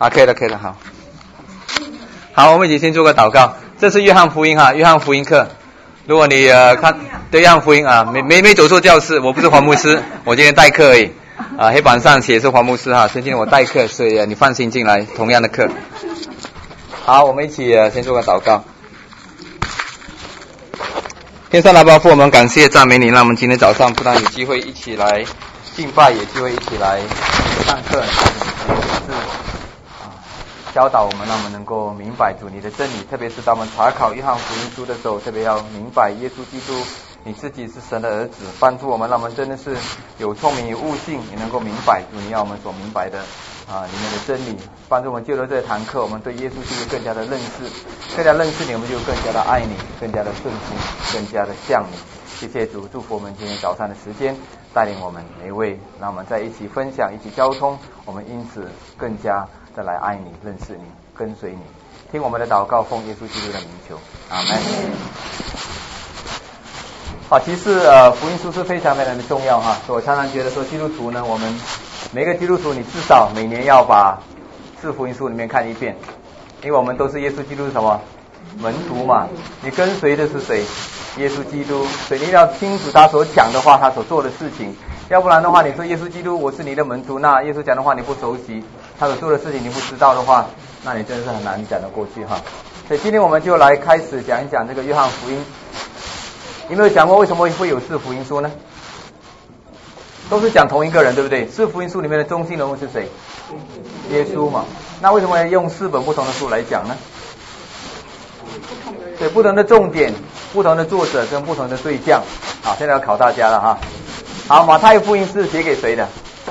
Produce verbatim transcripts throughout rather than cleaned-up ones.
啊，可以了，可以了，好。好，我们一起先做个祷告。这是约翰福音哈，约翰福音课。如果你呃看对约翰福音啊，没没没走错教室，我不是黄牧师，我今天代课而已。啊，黑板上写是黄牧师哈，所以今天我代课，所以、呃、你放心进来，同样的课。好，我们一起呃先做个祷告。天上的爸父，我们感谢赞美你，让我们今天早上不但有机会一起来敬拜，也有机会一起来上课，也是啊教导我们，让我们能够明白主你的真理，特别是当我们查考约翰福音书的时候，特别要明白耶稣基督你自己是神的儿子，帮助我们，让我们真的是有聪明有悟性，也能够明白主你要我们所明白的啊里面的真理，帮助我们借着这堂课，我们对耶稣基督更加的认识，更加认识你，我们就更加的爱你，更加的顺服，更加的像你。谢谢主，祝福我们今天早上的时间，带领我们每一位，让我们在一起分享，一起交通，我们因此更加的来爱你，认识你，跟随你。听我们的祷告，奉耶稣基督的名求，阿门。好，其实呃福音书是非常非常的重要哈，所以我常常觉得说基督徒呢，我们每个基督徒你至少每年要把四福音书里面看一遍，因为我们都是耶稣基督是什么门徒嘛，你跟随的是谁？耶稣基督，所以你一定要清楚他所讲的话，他所做的事情，要不然的话你说耶稣基督我是你的门徒，那耶稣讲的话你不熟悉，他所做的事情你不知道的话，那你真的是很难讲得过去哈。所以今天我们就来开始讲一讲这个约翰福音。有没有讲过为什么会有四福音书呢？都是讲同一个人，对不对？四福音书里面的中心人物是谁？耶稣嘛。那为什么要用四本不同的书来讲呢？对，不同的重点，不同的作者跟不同的对象。好，现在要考大家了哈。好，马太福音是写给谁的？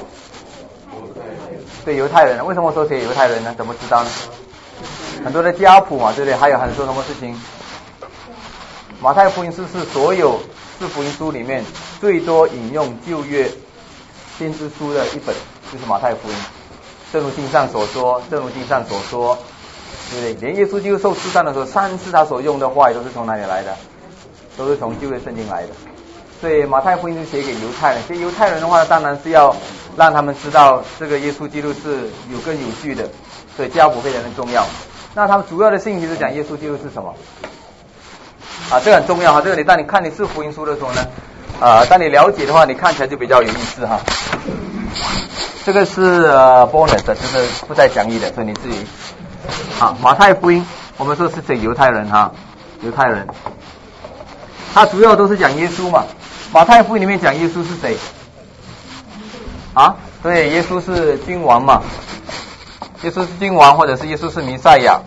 对，犹太人。为什么说写犹太人呢？怎么知道呢？很多的家谱嘛，对不对？还有很多什么事情？马太福音书是所有四福音书里面最多引用旧约先知书的一本，就是马太福音。正如经上所说，正如经上所说，对不对？连耶稣基督受试探的时候，三次他所用的话语都是从哪里来的？都是从旧约圣经来的。所以马太福音是写给犹太人，写犹太人的话，当然是要让他们知道这个耶稣基督是有根有据的，所以家谱非常的重要。那他们主要的信息是讲耶稣基督是什么？啊，这个很重要哈。这个你当你看你是福音书的时候呢，啊，当你了解的话，你看起来就比较有意思哈。这个是呃 bonus， 这是不带讲义的，所以你自己。好，马太福音我们说是写犹太人哈，犹太人，他主要都是讲耶稣嘛。马太福音里面讲耶稣是谁？啊，对，耶稣是君王嘛，耶稣是君王，或者是耶稣是弥赛亚。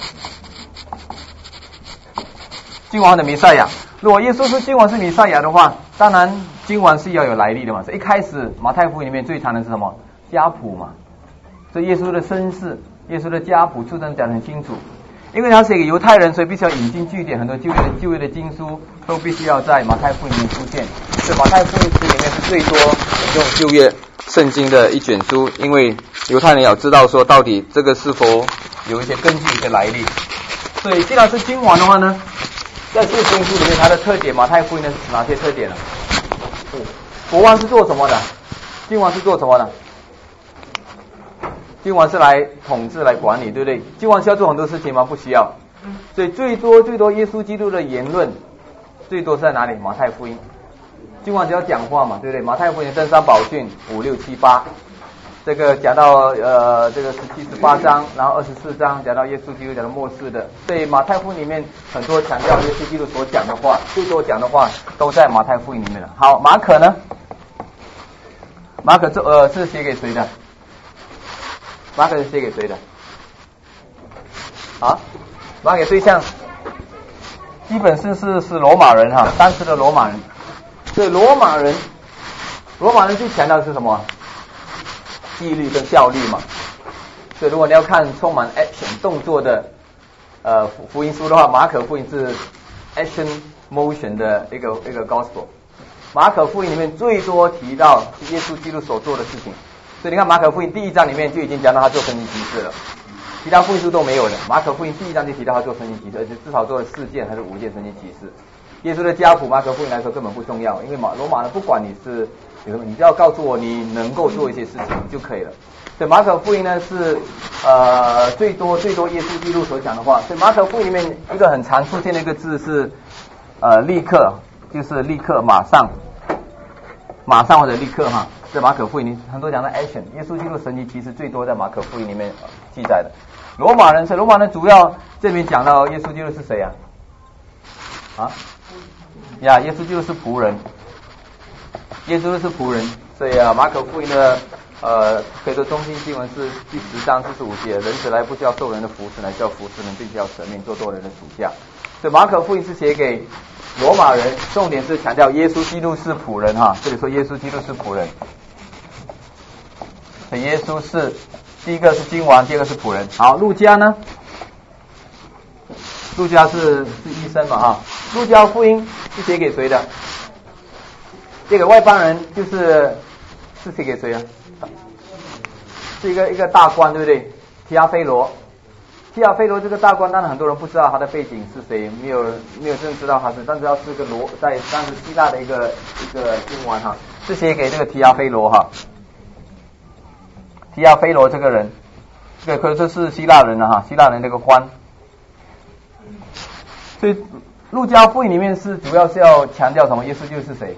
君王的弥赛亚，如果耶稣是君王是弥赛亚的话，当然君王是要有来历的嘛。所以一开始马太福音里面最谈的是什么？家谱嘛。所以耶稣的身世、耶稣的家谱出生讲得很清楚。因为他是一个犹太人，所以必须要引经据典，很多旧约的旧约的经书都必须要在马太福音里面出现。所以马太福音书里面是最多用旧约圣经的一卷书，因为犹太人要知道说到底这个是否有一些根据、一些来历。所以既然是君王的话呢，在四福音书里面，它的特点，马太福音呢是哪些特点呢？国王是做什么的？君王是做什么的？君王是来统治、来管理，对不对？君王需要做很多事情吗？不需要。所以最多最多耶稣基督的言论，最多是在哪里？马太福音。君王只要讲话嘛，对不对？马太福音登山宝训五六七八，这个讲到呃这个十七十八章，然后二十四章讲到耶稣基督讲的末世的，所以马太福音里面很多强调耶稣基督所讲的话，最多讲的话都在马太福音里面了。好，马可呢？马可这呃是写给谁的？马可是写给谁的？啊，马可对象基本是是是罗马人哈，当时的罗马人。所以罗马人，罗马人最强调的是什么？纪律跟效率嘛。所以如果你要看充满 action 动作的呃福福音书的话，马可福音是 action motion 的一个一个 gospel。马可福音里面最多提到耶稣基督所做的事情。所以你看马可福音第一章里面就已经讲到他做神迹奇事了，其他福音书都没有的。马可福音第一章就提到他做神迹奇事，而且至少做了四件还是五件神迹奇事。耶稣的家谱马可福音来说根本不重要，因为马罗马人不管你是有什么，你只要告诉我你能够做一些事情就可以了。 所以马可福音呢是呃最多最多耶稣基督所讲的话。所以马可福音里面一个很常出现的一个字是呃立刻，就是立刻马上马上或者立刻哈。在马可福音里很多讲的 action， 耶稣基督神迹其实最多在马可福音里面记载的。罗马人是罗马人主要这边讲到耶稣基督是谁啊？啊呀，耶稣基督是仆人，耶稣是仆人。所以啊，马可福音的呃，可以说中心经文是第十章四十五节，人子来不是要受人的服侍，乃是要服侍人，并且要舍命做多人的主驾。所以马可福音是写给罗马人，重点是强调耶稣基督是仆人哈。这里说耶稣基督是仆人，所以耶稣是第一个是君王，第二个是仆人。好，路加呢？路加是是医生嘛哈？路加福音是写给谁的？这个外邦人就是是写给谁啊？是一个一个大官，对不对？提阿非罗，提阿非罗这个大官，当然很多人不知道他的背景是谁，没有没有真正知道他是，但知道是个罗，在当时希腊的一个一个君王哈，是写给这个提阿非罗哈。提阿非罗这个人，这个可以说是希腊人了哈，希腊人这个官。所以路加福音里面是主要是要强调什么？耶稣就是谁？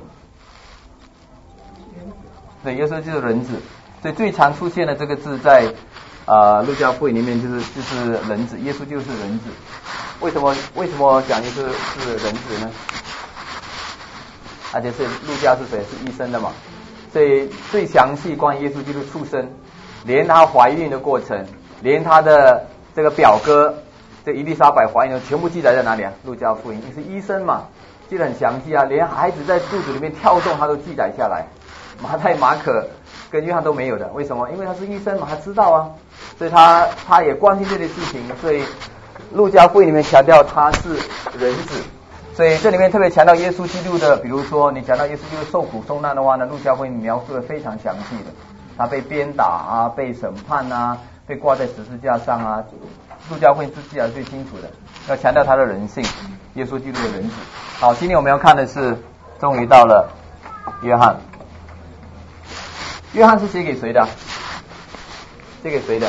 对，耶稣就是人子。所以最常出现的这个字在啊、呃、路加福音里面就是就是人子，耶稣就是人子。为什么为什么讲耶稣是人子呢？而且是路加是谁？是医生的嘛。所以最详细关于耶稣基督出生，连他怀孕的过程，连他的这个表哥这伊丽莎白怀孕的全部记载在哪里啊？路加福音，你是医生嘛，记得很详细啊，连孩子在肚子里面跳动他都记载下来。马太、马可跟约翰都没有的，为什么？因为他是医生嘛，他知道啊，所以他他也关心这类事情，所以路加福音里面强调他是人子，所以这里面特别强调耶稣基督的，比如说你讲到耶稣基督受苦受难的话呢，路加福音描述的非常详细的，他被鞭打啊，被审判啊，被挂在十字架上啊，路加福音是记载最清楚的，要强调他的人性，耶稣基督的人子。好，今天我们要看的是，终于到了约翰。约翰是写给谁的？写给谁的？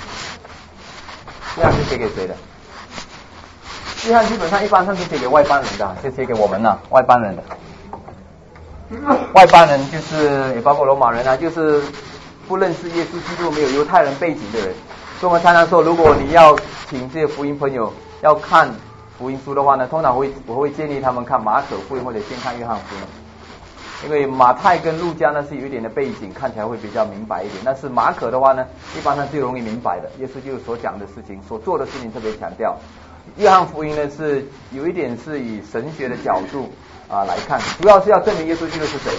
约翰是写给谁的？约翰基本上一般上是写给外邦人的，是写给我们呐，外邦人的。外邦人就是也包括罗马人啊，就是不认识耶稣基督、没有犹太人背景的人。所以我们常常说，如果你要请这些福音朋友要看福音书的话呢，通常会我会建议他们看马可福音或者先看约翰福音。因为马太跟路加呢是有一点的背景，看起来会比较明白一点。但是马可的话呢，一般上最容易明白的，耶稣基督所讲的事情、所做的事情特别强调。约翰福音呢是有一点是以神学的角度啊来看，主要是要证明耶稣基督是谁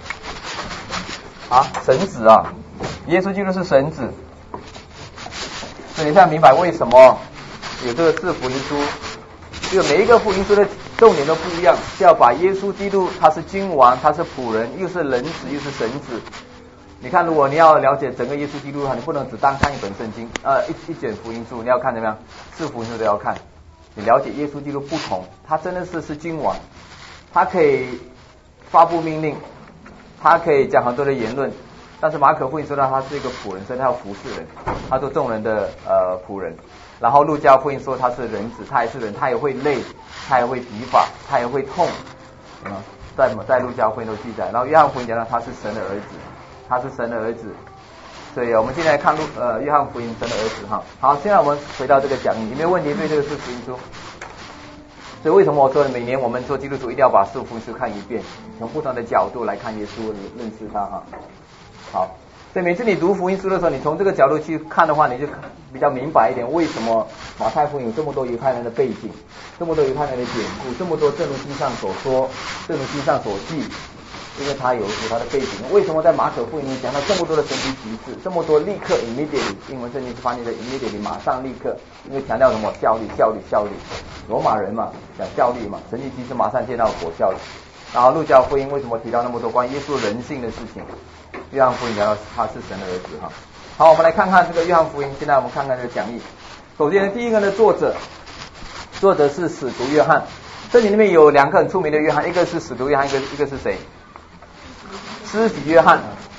啊？神子啊，耶稣基督是神子。所以你现在明白为什么有这个四福音书，这个每一个福音书的重点都不一样，是要把耶稣基督他是君王，他是仆人，又是人子，又是神子。你看，如果你要了解整个耶稣基督的话，你不能只单看一本圣经，呃，一一卷福音书，你要看怎么样？四福音书都要看。你了解耶稣基督不同，他真的是是君王，他可以发布命令，他可以讲很多的言论。但是马可福音说到他是一个仆人，所以他要服侍人，他做众人的呃仆人。然后路加福音说他是人子，他也是人，他也会累，他也会疲乏，他也会痛，嗯，在在路加福音都记载。然后约翰福音讲到他是神的儿子，他是神的儿子。所以我们现在看路呃约翰福音神的儿子哈。好，现在我们回到这个讲义，有没有问题？对这个是福音书。所以为什么我说每年我们做基督徒一定要把四福音书看一遍，从不同的角度来看耶稣，认识他哈。好。所以每次你读福音书的时候，你从这个角度去看的话，你就比较明白一点，为什么马太福音有这么多犹太人的背景，这么多犹太人的典故，这么多正如经上所说，正如经上所记，因为他有有他的背景。为什么在马可福音里讲到这么多的神奇奇事，这么多立刻 immediately， 英文圣经是翻译的 immediately， 马上立刻，因为强调什么？效率效率效率，罗马人嘛讲效率嘛，神奇奇事马上见到果效。然后路加福音为什么提到那么多关于耶稣人性的事情？约翰福音讲到他是神的儿子哈。好，我们来看看这个约翰福音。现在我们看看这个讲义。首先第一个呢，作者作者是使徒约翰。这里面有两个很出名的约翰，一个是使徒约翰，一个一个是谁？施洗约翰。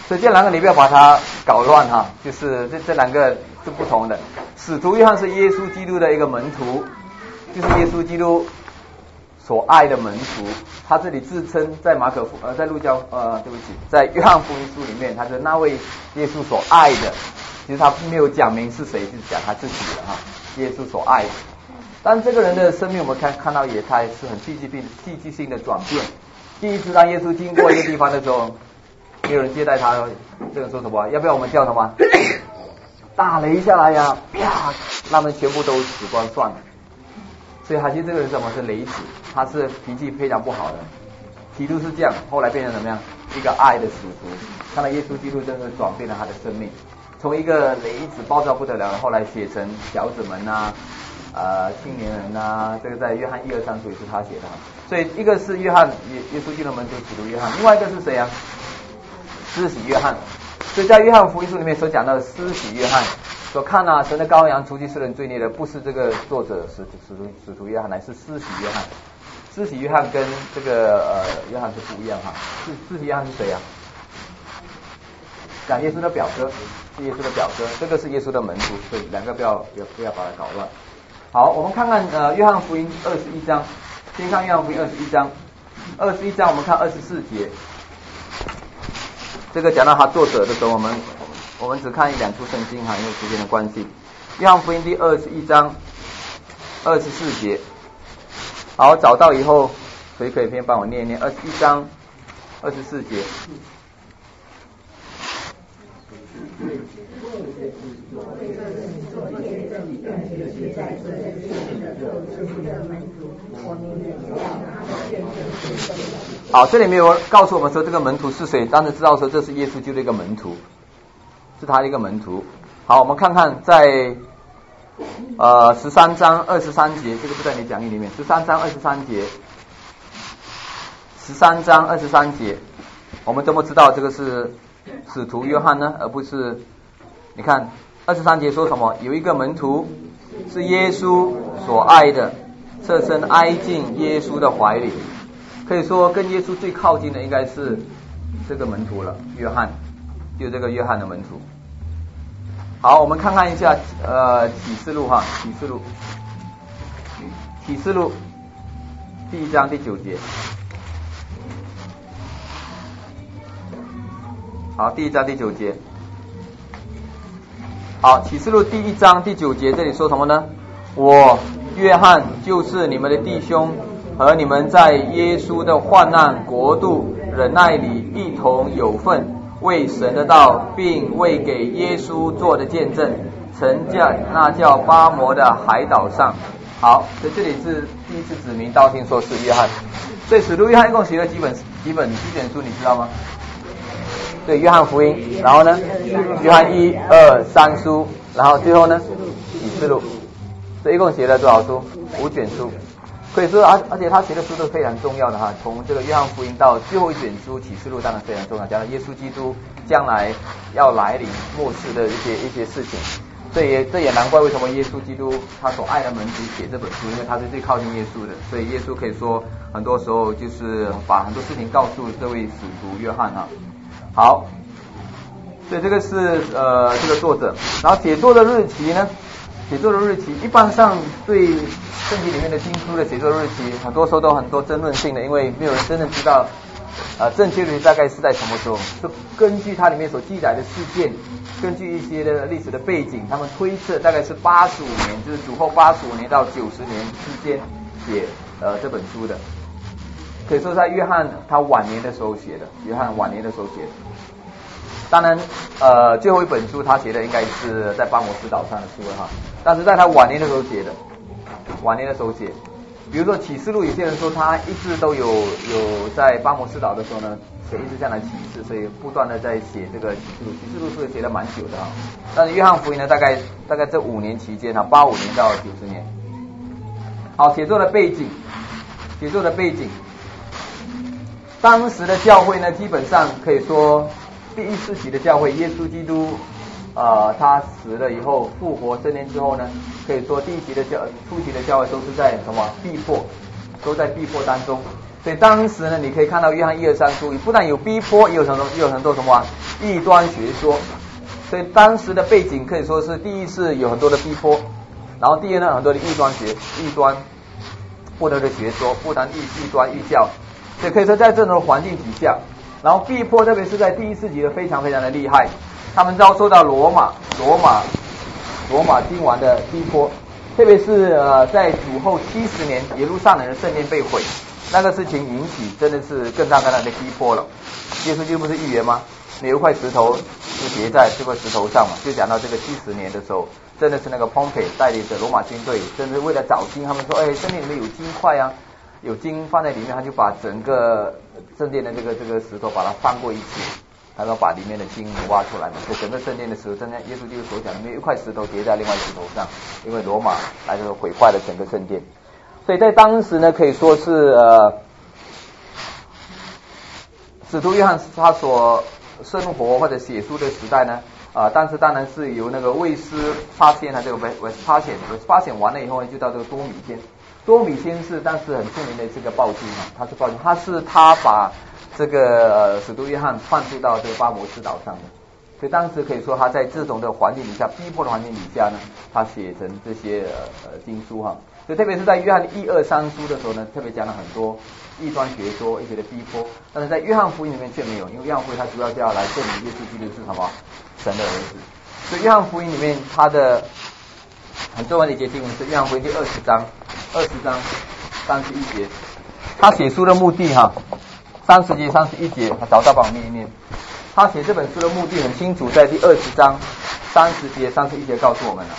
所以这两个你不要把它搞乱哈，就是这这两个是不同的。使徒约翰是耶稣基督的一个门徒，就是耶稣基督所爱的门徒。他这里自称在马可福呃在路加呃对不起，在约翰福音书里面，他是那位耶稣所爱的。其实他没有讲明是谁，就是讲他自己的哈，耶稣所爱的。但这个人的生命，我们看看到也他是很戏剧性、戏剧性的转变。第一次当耶稣经过一个地方的时候，没有人接待他，这个说什么？要不要我们叫什么？大雷下来呀，啪，他们全部都死光算了。所以他其实这个人什么是雷子，他是脾气非常不好的。基督是这样，后来变成怎么样？一个爱的使徒。看到耶稣基督真的转变了他的生命，从一个雷子暴躁不得了，后来写成小子们啊。呃，青年人呐、啊，这个在约翰一二三书也是他写的，所以一个是约翰耶耶稣基督门徒使徒约翰，另外一个是谁啊？施洗约翰。所以在约翰福音书里面所讲到的施洗约翰，说看啊，神的羔羊除去世人罪孽的，不是这个作者使使徒使徒约翰，乃是施洗约翰。施洗约翰跟这个呃约翰是不一样哈。施施洗约翰是谁啊？讲耶稣的表哥，是耶稣的表哥，这个是耶稣的门徒，所以两个不要不要不要把它搞乱。好，我们看看呃约翰福音二十一章，先看约翰福音二十一章，二十一章我们看二十四节，这个讲到他作者的时候，我们我们只看一两处圣经哈，因为时间的关系。约翰福音第二十一章二十四节，好，找到以后谁可以先帮我念一念二十一章二十四节。好，这里没有告诉我们说这个门徒是谁，但是知道说这是耶稣基督的一个门徒，是他的一个门徒。好，我们看看在呃十三章二十三节，这个不在你讲义里面，十三章二十三节，十三章二十三节，我们怎么知道这个是使徒约翰呢？而不是，你看二十三节说什么？有一个门徒是耶稣所爱的，侧身挨进耶稣的怀里。可以说跟耶稣最靠近的应该是这个门徒了，约翰，就这个约翰的门徒。好，我们看看一下呃启示录哈，启示录，启示录第一章第九节。好，第一章第九节。好，启示录第一章第九节，这里说什么呢？我约翰就是你们的弟兄，和你们在耶稣的患难国度忍耐里一同有份，为神的道，并为给耶稣做的见证，曾在那叫巴摩的海岛上。好，在这里是第一次指名道姓说是约翰。所以使徒约翰一共写了几本几本几卷书，你知道吗？对，约翰福音，然后呢，约翰一二三书，然后最后呢，启示录。这一共写了多少书？五卷书。可以说，而而且他写的书都非常重要的哈，从这个约翰福音到最后一卷书启示录，当然非常重要，讲到耶稣基督将来要来临末世的一些一些事情。这也这也难怪为什么耶稣基督他所爱的门徒写这本书，因为他是最靠近耶稣的，所以耶稣可以说很多时候就是把很多事情告诉这位使徒约翰哈。好，所以这个是呃这个作者，然后写作的日期呢？写作的日期一般上对圣经里面的经书的写作日期，很多时候都很多争论性的，因为没有人真正知道呃正确日期大概是在什么时候，是根据它里面所记载的事件，根据一些的历史的背景，他们推测大概是八十五年，就是主后八十五年到九十年之间写呃这本书的，可以说在约翰他晚年的时候写的，约翰晚年的时候写的。当然，呃，最后一本书他写的应该是在巴摩斯岛上的书了哈，但是在他晚年的时候写的，晚年的时候写。比如说启示录，有些人说他一直都有有在巴摩斯岛的时候呢，写一直这样的启示，所以不断的在写这个启示录。启示录是写了蛮久的哈，但是约翰福音呢，大概大概这五年期间哈，八五年到九十年。好，写作的背景，写作的背景，当时的教会呢，基本上可以说。第一世纪的教会，耶稣基督，呃，他死了以后复活升天之后呢，可以说第一期的教初期的教会都是在什么逼迫， 都在逼迫当中。所以当时呢，你可以看到约翰一二三书，不但有逼迫，也有很多，也有很多什么、啊、异端学说。所以当时的背景可以说是，第一是有很多的逼迫，然后第二呢，很多的异端学、异端不同的学说，不单异异端异教。所以可以说在这种环境底下，然后逼迫，特别是在第一世纪的非常非常的厉害，他们遭受到罗马罗马罗马君王的逼迫，特别是呃在主后七十年，耶路撒冷的圣殿被毁，那个事情引起真的是更大更大的逼迫了。耶稣基督不是预言吗？有一块石头就叠在这块石头上嘛，就讲到这个七十年的时候，真的是那个 Pompey 带领着罗马军队，真的为了找金，他们说，哎，圣殿里面有金块啊，有金放在里面，他就把整个圣殿的这个这个石头把它翻过一次，他说把里面的金挖出来嘛，所以整个圣殿的石头，真的耶稣基督所讲的，没有一块石头叠在另外石头上，因为罗马来这个毁坏了整个圣殿。所以在当时呢，可以说是呃，使徒约翰他所生活或者写书的时代呢，啊、呃，当时当然是由那个卫斯发现了这个维维斯发现，维斯发现完了以后呢，就到这个多米天。多米天是当时很著名的这个暴君啊，他是暴君，他是他把这个呃使徒约翰放逐到这个巴摩斯岛上的，所以当时可以说他在这种的环境底下，逼迫的环境底下呢，他写成这些呃经书哈。所以特别是在约翰一二三书的时候呢，特别讲了很多异端学说一些的逼迫，但是在约翰福音里面却没有，因为约翰福音它主要是要来证明耶稣基督是什么神的儿子。所以约翰福音里面它的很重要的一节经文是约翰福音第二十章，二十章三十一节，他写书的目的哈，三十节三十一节，他找到把我念一念。他写这本书的目的很清楚，在第二十章三十节三十一节告诉我们了。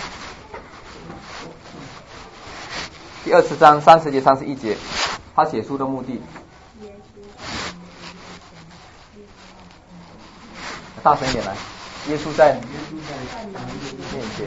第二十章三十节三十一节，他写书的目的。大声一点来，耶稣在面前。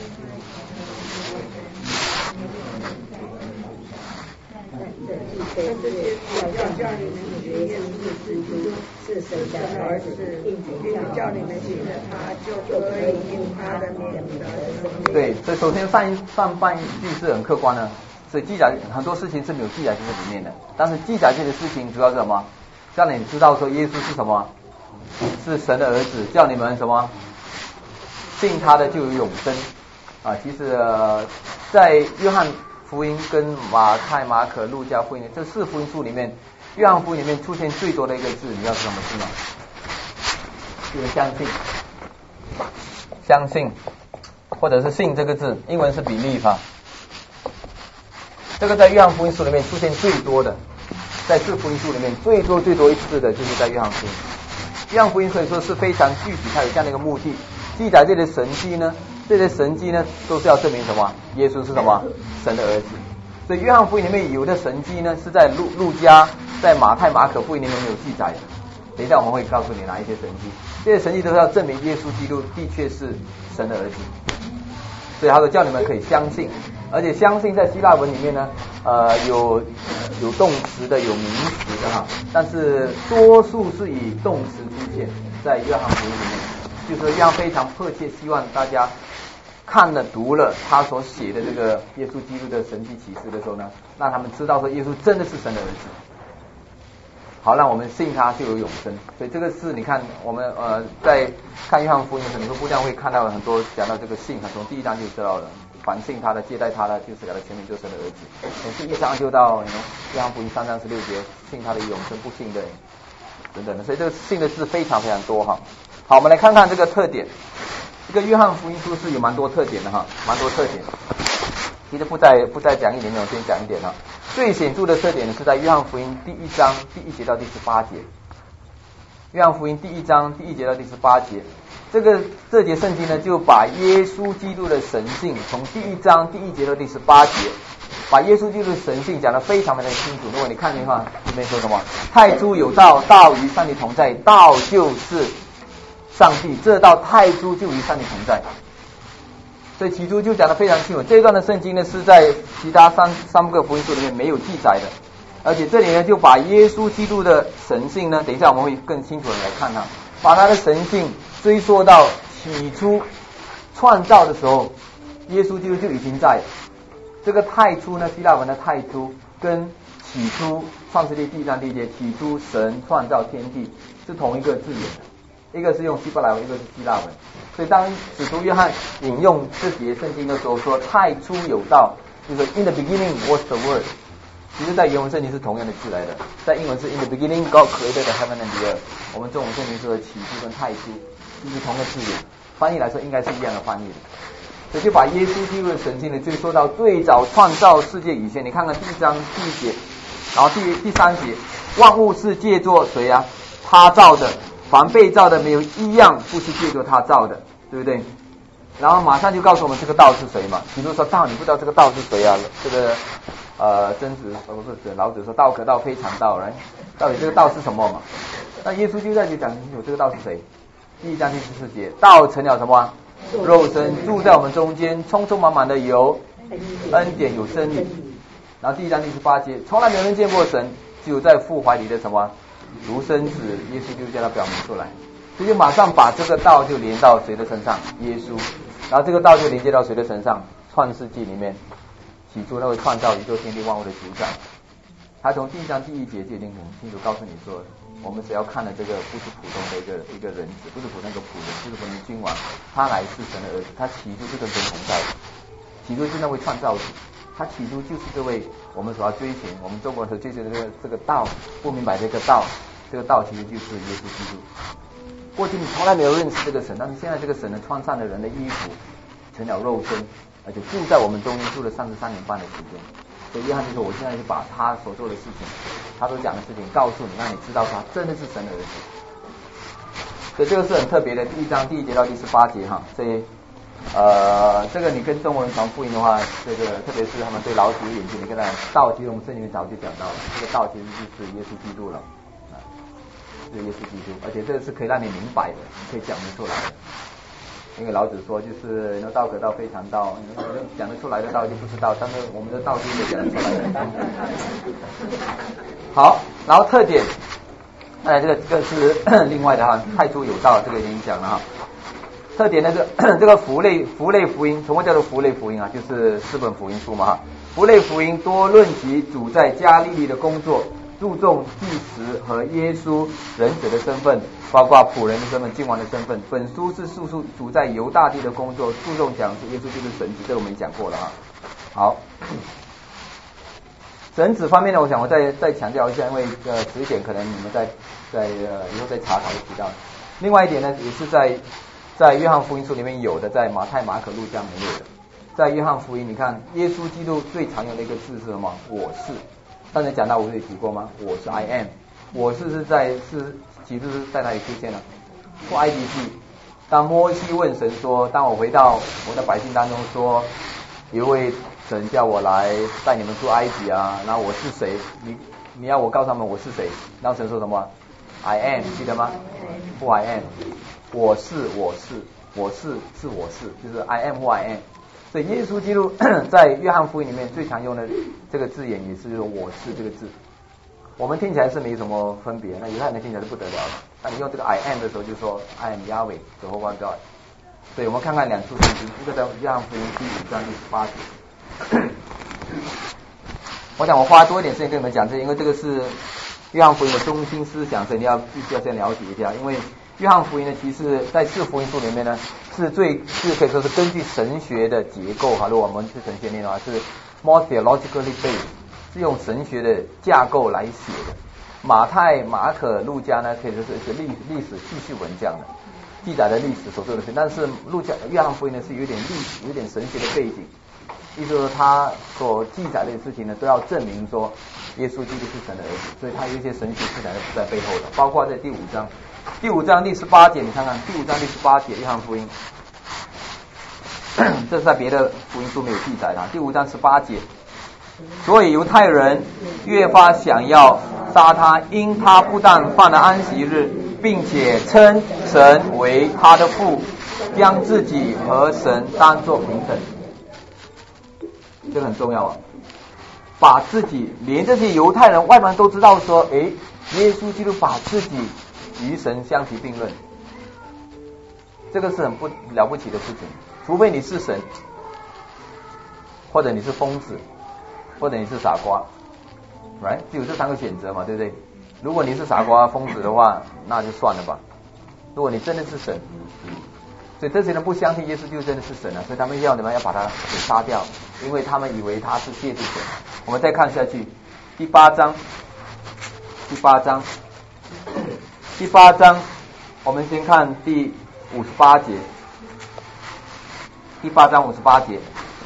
叫你们学耶稣是基督，是神的儿子，并且叫你们信了他，就可以因他的名得生命。 对，所以首先上一上半句是很客观的，所以记载很多事情是没有记载在这里面的，但是记载这个事情主要是什么？叫你知道说耶稣是什么？是神的儿子，叫你们什么？信他的就有永生啊！其实、呃、在约翰福音跟马太、马可、路加福音这四福音书里面，约翰福音里面出现最多的一个字，你知道是什么字吗？就是相信，相信，或者是信这个字，英文是 believe 啊。这个在约翰福音书里面出现最多的，在四福音书里面最多最多一次的就是在约翰福音。约翰福音可以说是非常具体，它有这样的一个目的，记载这些神迹呢，这些神迹呢都是要证明什么？耶稣是什么？神的儿子。所以约翰福音里面有的神迹呢是在路路加、在马太、马可福音里面没有记载的。等一下我们会告诉你哪一些神迹，这些神迹都是要证明耶稣基督的确是神的儿子。所以他说叫你们可以相信，而且相信在希腊文里面呢，呃有有动词的，有名词的哈，但是多数是以动词出现在约翰福音里面，就是说约翰非常迫切希望大家看了读了他所写的这个耶稣基督的神迹启示的时候呢，让他们知道说耶稣真的是神的儿子，好让我们信他就有永生。所以这个是你看我们呃在看约翰福音的时候，你会不但会看到很多讲到这个信，从第一章就知道了，凡信他的接待他的就是给他全名救神的儿子。从第一章就到约翰福音三章十六节，信他的永生，不信的等等的，所以这个信的字非常非常多哈。好，我们来看看这个特点。这个约翰福音书是有蛮多特点的哈，蛮多特点。其实不再不再讲一点点，我先讲一点哈。最显著的特点呢是在约翰福音第一章第一节到第十八节。约翰福音第一章第一节到第十八节，这个这节圣经呢就把耶稣基督的神性从第一章第一节到第十八节，把耶稣基督的神性讲得非常非常清楚。如果你看的话，里面说什么？太初有道，道与上帝同在，道就是上帝，这道太初就与上帝同在。所以起初就讲得非常清楚。这一段的圣经呢是在其他三三个福音书里面没有记载的，而且这里呢就把耶稣基督的神性呢，等一下我们会更清楚的来看它，把他的神性追溯到起初创造的时候，耶稣基督就已经在。这个太初呢，希腊文的太初跟起初创世纪第一章第一节，起初神创造天地，是同一个字眼的，一个是用希伯来文，一个是希腊文。所以当使徒约翰引用这节圣经的时候说太初有道，就是 in the beginning was the word， 其实在原文圣经是同样的字来的，在英文是 in the beginning God created the heaven and the earth， 我们中文圣经说起初跟太初就是同个字眼，翻译来说应该是一样的翻译的。所以就把耶稣基督的神性呢追溯到最早创造世界以前。你看看第一章第一节，然后第第三节，万物是借作谁啊？他造的，凡被造的没有一样不是借作他造的，对不对？然后马上就告诉我们这个道是谁嘛？比如说道，你不知道这个道是谁啊？这个呃曾子呃不是老子说道可道非常道，来，到底这个道是什么嘛？那耶稣就在这里讲清楚这个道是谁。第一章第十四节，道成了什么？肉身住在我们中间，充充满满的有恩典有真理。然后第一章第十八节，从来没有人见过神，只有在父怀里的什么独生子耶稣就叫他表明出来。所以就马上把这个道就连到谁的身上？耶稣。然后这个道就连接到谁的身上？创世纪里面起初那位创造宇宙天地万物的主宰。他从第一章第一节就已经很清楚告诉你说，我们只要看了这个不是普通的一个一个人子，不是普通的仆人，不是普通的君王，他乃是神的儿子，他起初就跟神同在，起初是那位创造主，他起初就是这位我们所要追寻，我们中国人所追寻的这个这个道，不明白这个道，这个道其实就是耶稣基督。过去你从来没有认识这个神，但是现在这个神呢，穿上了人的衣服，成了肉身，而且住在我们中间，住了三十三年半的时间。所以约翰就说，我现在就把他所做的事情，他所讲的事情告诉你，让你知道他真的是神的儿子。所以这个是很特别的，第一章第一节到第十八节哈。所以呃，这个你跟中国人传福音的话，这个特别是他们对老子有研究，你跟他道，其实我们圣经早就讲到了，这个道其实就是耶稣基督了啊，是耶稣基督，而且这个是可以让你明白的，你可以讲得出来的。因为老子说，就是那道可道非常道，讲得出来的道就不是道，但是我们的道就是讲得出来的。好，然后特点，哎，这个这个是另外的哈，太初有道，这个已经讲了哈。特点呢是这个符类符类福音，什么叫做符类福音啊？就是四本福音书嘛哈。符类福音多论及主在加利利的工作，注重祭司和耶稣人子的身份，包括仆人的身份、君王的身份。本书是述述主在犹大地的工作，注重讲述耶稣就是神子，这个我们讲过了哈。好，神子方面呢，我想我再再强调一下，因为呃词典可能你们在在呃以后再查考会提到。另外一点呢，也是在在约翰福音书里面有的，在马太、马可、路加没有的。在约翰福音，你看耶稣基督最常用的一个字是什么？我是。刚才讲到我这里提过吗？我是 I am， 我是是在是其实是在哪里出现了？出埃及记，当摩西问神说，当我回到我的百姓当中说，有一位神叫我来带你们出埃及啊，然后我是谁？你你要我告诉他们我是谁？然后神说什么 ？I am， 记得吗 ？Who I am， 我是我是我是是我是，就是 I am who I am。所以耶稣基督在约翰福音里面最常用的这个字眼也是我是这个字，我们听起来是没什么分别，那犹太人听起来是不得了的。那你用这个 I am 的时候就说 I am Yahweh Jehovah God。所以我们看看两处圣经，一个在约翰福音第五章第十八节。我想我花多一点时间跟你们讲这，因为这个是约翰福音的中心思想，所以你要必须要先了解一下。因为约翰福音呢，其实在四福音书里面呢，是最是可以说是根据神学的结构哈，如果我们是神学念的话，是 more theologically based， 是用神学的架构来写的。马太、马可、路加呢，可以说是一个历历史记叙文这样的记载的历史所做的事，但是路加约翰福音呢是有点历史、有点神学的背景，意思说他所记载的事情呢，都要证明说耶稣基督是神的儿子，所以他有一些神学思想在背后的，包括在第五章。第五章第十八节，你看看第五章第十八节约翰福音，这是在别的福音书没有记载的。第五章十八节，所以犹太人越发想要杀他，因他不但犯了安息日，并且称神为他的父，将自己和神当作平等。这个很重要啊，把自己连这些犹太人外邦人都知道说，诶，耶稣基督把自己与神相提并论，这个是很不了不起的事情。除非你是神，或者你是疯子，或者你是傻瓜， ，right？ 只有这三个选择嘛，对不对？如果你是傻瓜疯子的话，那就算了吧。如果你真的是神，所以这些人不相信耶稣就真的是神啊，所以他们要怎么样要把他给杀掉，因为他们以为他是亵渎神。我们再看下去，第八章，第八章，第八章，我们先看第五十八节，第八章五十八节。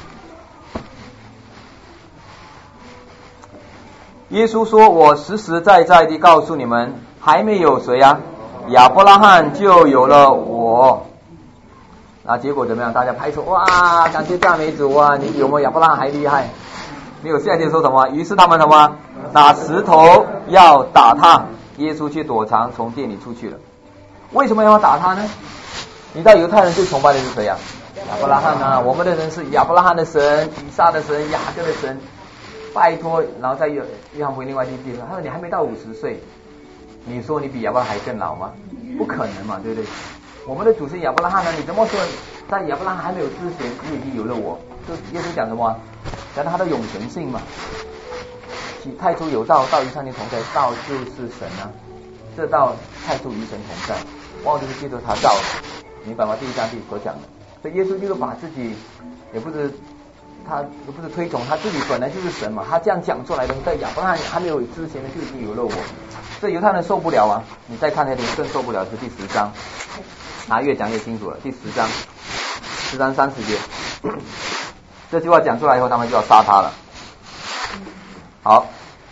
耶稣说：“我实实在在地告诉你们，还没有谁啊，亚伯拉罕就有了我。”啊，结果怎么样？大家拍手，哇，感谢赞美主啊！你比我们亚伯拉罕还厉害。没有下一节说什么？于是他们什么？拿石头要打他，耶稣却躲藏，从店里出去了。为什么要打他呢？你知道犹太人最崇拜的是谁啊？亚伯拉罕啊！我们的人是亚伯拉罕的神、以撒的神、雅各的神。拜托，然后在约约翰福音另外一地方，他说你还没到五十岁，你说你比亚伯拉罕还更老吗？不可能嘛，对不对？我们的祖先亚伯拉罕呢？你怎么说在亚伯拉罕还没有之前，你已经有了我？就耶稣讲什么？讲他的永恒性嘛。太初有道，道与上帝同在，道就是神啊。这道太初与神同在，哇，就是记住他造的，明白吗？第一章第所讲的，所以耶稣就是把自己，也不是。他又不是推崇，他自己本来就是神嘛，他这样讲出来的，在亚伯拉罕还没有之前的就已经有了我，所以犹太人受不了啊！你再看那边更受不了是第十章，他越讲越清楚了。第十章，十章三十节，这句话讲出来以后，他们就要杀他了。好，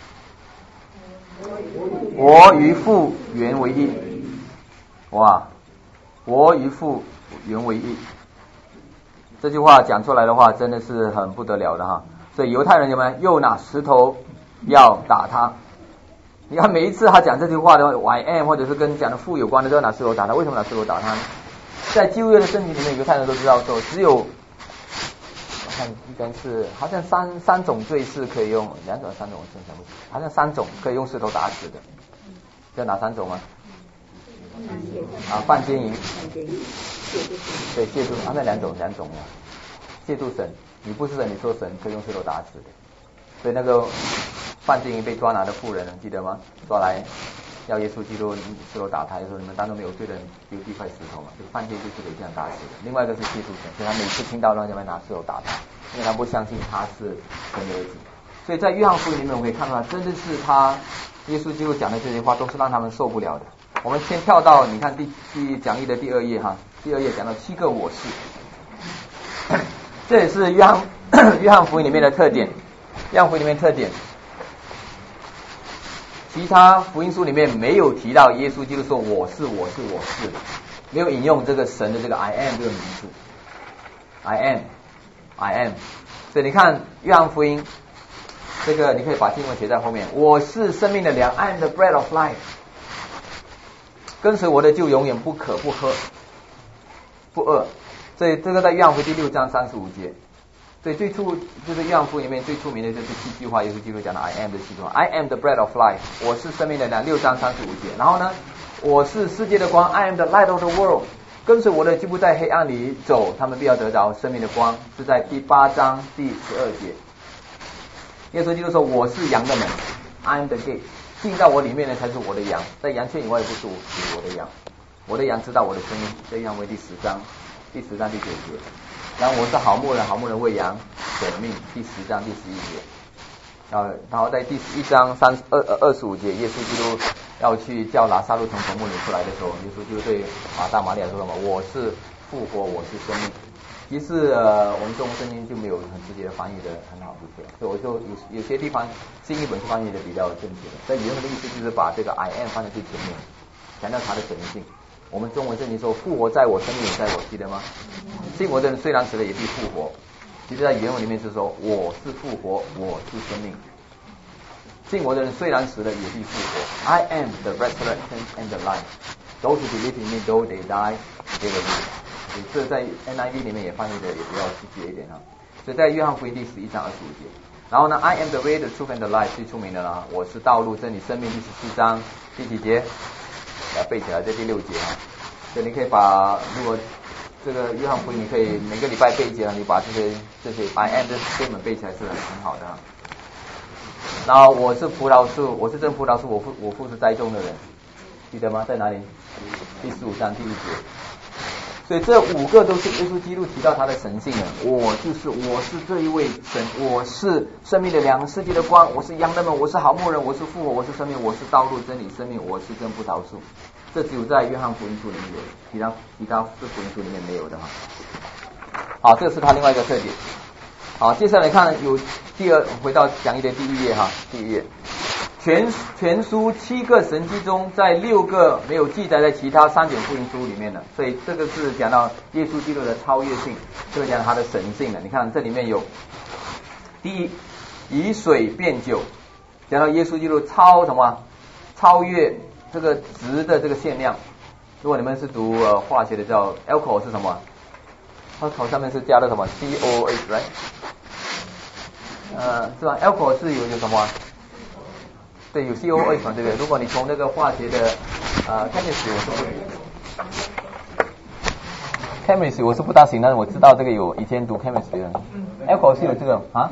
我与父原为一，哇，我与父原为一。这句话讲出来的话，真的是很不得了的哈。所以犹太人有没有又拿石头要打他？你看每一次他讲这句话的 Y M 或者是跟讲的父有关的，都要拿石头打他。为什么拿石头打他呢？在旧约的圣经里面，犹太人都知道说，只有我看应该是好像三三种罪是可以用两种三种，我真想不起，好像三种可以用石头打死的，叫哪三种吗？啊，犯奸淫，对，亵渎啊，那两种两种呀，亵渎神，你不是神，你说神可以用石头打死的。所以那个犯奸淫被抓拿的妇人，记得吗？抓来要耶稣基督石头打他，就说你们当中没有罪的人丢一块石头嘛，这个犯奸就是可以这样打死的。另外一个是亵渎神，所以他每次听到让人家拿石头打他，因为他不相信他是神的儿子。所以在约翰福音里面，我们可以看到，真的是他耶稣基督讲的这些话，都是让他们受不了的。我们先跳到你看第第讲义的第二页哈，第二页讲到七个我是，这也是约翰约翰福音里面的特点。约翰福音里面特点，其他福音书里面没有提到耶稣基督说我是我是我是，没有引用这个神的这个 I am 这个名字 ，I am I am。所以你看约翰福音这个，你可以把经文写在后面，我是生命的粮 ，I am the bread of life。跟随我的就永远不渴不喝不饿，所以这个在约翰福音第六章三十五节。所以最初就是约翰福音里面最出名的就是七句话，耶稣基督讲的 I am 的七句话 ，I am the bread of life， 我是生命的粮，六章三十五节。然后呢，我是世界的光 ，I am the light of the world， 跟随我的就不在黑暗里走，他们必要得着生命的光，是在第八章第十二节。耶稣基督说我是羊的门 ，I am the gate。进到我里面的才是我的羊，在羊圈以外不是我的羊，我的羊知道我的声音。这样为第十章，第十章第九节。然后我是好牧人，好牧人为羊舍命，第十章第十一节。然后，然后在第十一章三二二十五节，耶稣基督要去叫拿撒路从坟墓里出来的时候，耶稣就对马大马利亚说什么？我是复活，我是生命。其实呃，我们中文圣经就没有很直接的翻译的很好，对不对？所以我就有有些地方新译本是翻译的比较正确的。在原文的意思就是把这个 I am 放在最前面，强调它的神性。我们中文圣经说复活在我，生命也在我，记得吗？信我的人虽然死了也必复活。其实在原文里面是说我是复活，我是生命。信我的人虽然死了也必复活。I am the resurrection and the life. Those who believe in me, though they die, they will live. 这在 N I V 里面也翻译的也比较细节一点啊。所以在约翰福音第十一章二十五节，然后呢 I am the way, the truth and the life 最出名的啦，我是道路真理生命，第十四章第几节？把它背起来，在第六节啊。所以你可以把如果这个约翰福音，你可以每个礼拜背一节，你把这些这些 I am 的 statement 背起来是很好的啊。 然后我是葡萄树，我是真葡萄树，我父我父是栽种的人，记得吗？在哪里？第十五章第一节。所以这五个都是耶稣基督提到他的神性的，我就是我是这一位神，我是生命的粮，世界的光，我是羊的门，我是好牧人，我是复活，我是生命，我是道路真理生命，我是真葡萄树。这只有在约翰福音书里面有，其他其他四福音书里面没有的哈。好，这个是他另外一个特点。好，接下来看有第二，回到讲义的第一页哈，第一页。全全书七个神迹中，在六个没有记载在其他三卷福音书里面的，所以这个是讲到耶稣基督的超越性，这个讲他的神性的。你看这里面有第一，以水变酒，讲到耶稣基督超什么？超越这个值的这个限量。如果你们是读呃化学的，叫 alcohol 是什么？它头上面是加了什么 C O H right？ 呃，是吧 ？alcohol 是有有什么？对，有 C O H 嘛，对不对？如果你从那个化学的呃 chemistry 我是不 chemistry 我是不大行，但是我知道这个有以前读 chemistry 的 alcohol 是有这个啊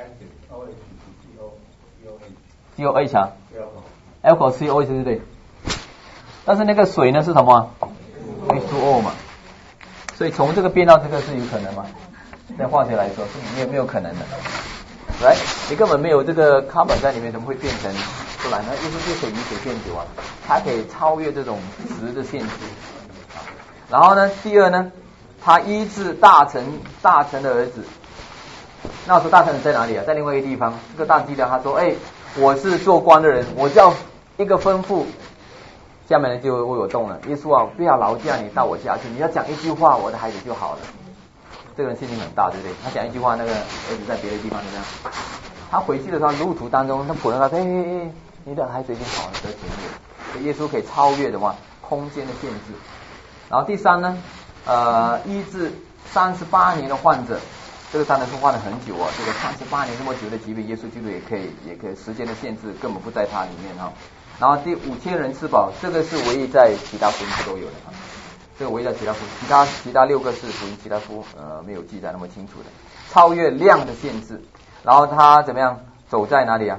C O H 啊 alcohol C O H 对不对？但是那个水呢是什么 H two O 嘛，所以从这个变到这个是有可能吗？在化学来说是没有没有可能的，来、right? 你根本没有这个 carbon 在里面，怎么会变成出来呢？耶稣就可以以水变酒啊，它可以超越这种值的限制。然后呢，第二呢，他医治大臣大臣的儿子。那时候大臣在哪里啊？在另外一个地方。这个大祭司他说：“哎，我是做官的人，我叫一个吩咐，下面呢就为我动了。耶稣啊，不要劳驾你到我家去，你要讲一句话，我的孩子就好了。”这个人信心很大，对不对？他讲一句话，那个儿子在别的地方怎么样？他回去的时候，路途当中，他仆人他说：“哎哎哎，你的孩子已经好了，得痊愈。”所以耶稣可以超越什么空间的限制。然后第三呢，呃，医治三十八年的患者，这个当然是患了很久啊，这个三十八年这么久的疾病，耶稣基督也可以，也可以，时间的限制根本不在他里面哈。然后第五千人吃饱，这个是唯一在其他福音书都有的哈。这个唯一在其他福音，其他其他六个是属于其他福呃没有记载那么清楚的，超越量的限制。然后他怎么样走在哪里啊？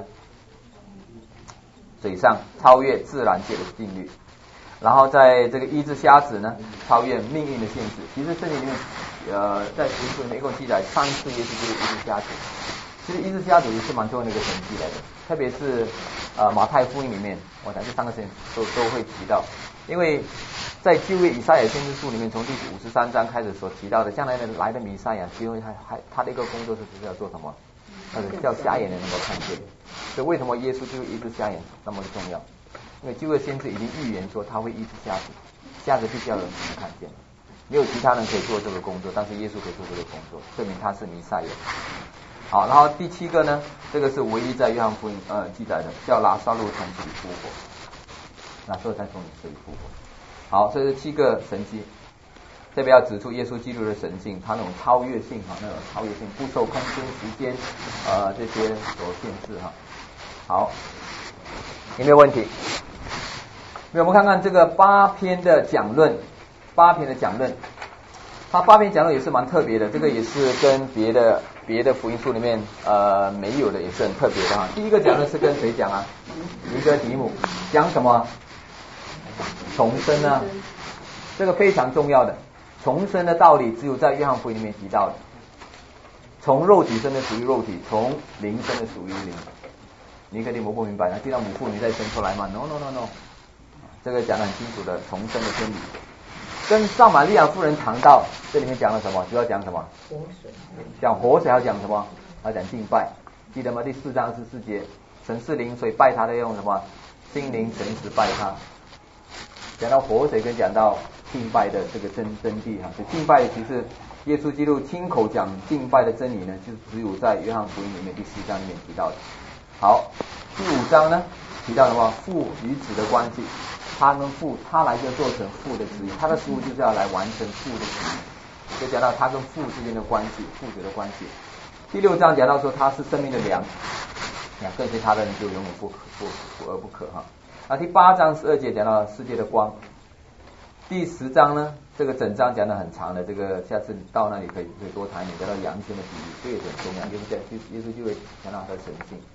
水上，超越自然界的定律。然后在这个医治瞎子呢，超越命运的限制。其实圣经里面呃在福音书里面一共记载三次耶稣基督医治瞎子。其实医治瞎子也是蛮重要的一个神迹来的，特别是呃马太福音里面，我想这三个神都都会提到，因为在旧约以赛亚先知书里面，从第五十三章开始所提到的将来的来的弥赛亚，因为他还他的一个工作是是要做什么？呃，叫瞎眼的能够看见。所以为什么耶稣就医治瞎眼那么的重要？因为旧约先知已经预言说他会医治瞎子，瞎子必须要有人看见，没有其他人可以做这个工作，但是耶稣可以做这个工作，证明他是弥赛亚。好，然后第七个呢，这个是唯一在约翰福音呃记载的，叫拉撒路从死里复活，拉撒路从死里复活。好，这是七个神迹，这边要指出耶稣基督的神性，他那种超越性哈，那种超越性不受空间、时间呃这些所限制哈。好，有没有问题？我们看看这个八篇的讲论，八篇的讲论，他八篇讲论也是蛮特别的，这个也是跟别的别的福音书里面呃没有的，也是很特别的哈。第一个讲论是跟谁讲啊？尼哥底母讲什么？重生啊，这个非常重要的。重生的道理只有在约翰福音里面提到的。从肉体生的属于肉体，从灵生的属于灵。尼哥底母不明白，他听到母腹女再生出来嘛 ？No No No No， 这个讲得很清楚的重生的真理。跟撒玛利亚妇人谈到，这里面讲了什么？主要讲什么？活水。讲活水，还要讲什么？还要讲敬拜。记得吗？第四章二十四节，神是灵，所以拜他的用什么？心灵诚实拜他。讲到活水跟讲到敬拜的这个真真谛哈，就敬拜其实耶稣基督亲口讲敬拜的真理呢，就只有在约翰福音里面第四章里面提到的。好，第五章呢提到什么？父与子的关系，他跟父，他来就做成父的旨意，他的食物就是要来完成父的旨意，就讲到他跟父之间的关系，父子的关系。第六章讲到说他是生命的粮，跟随他的人就永远不可不不而不可哈。啊，第八章十二节讲到世界的光，第十章呢，这个整章讲得很长的，这个下次你到那里可以可以多谈一点，讲到羊群的比喻，这也很重要，耶稣在耶稣就会讲到他的神性。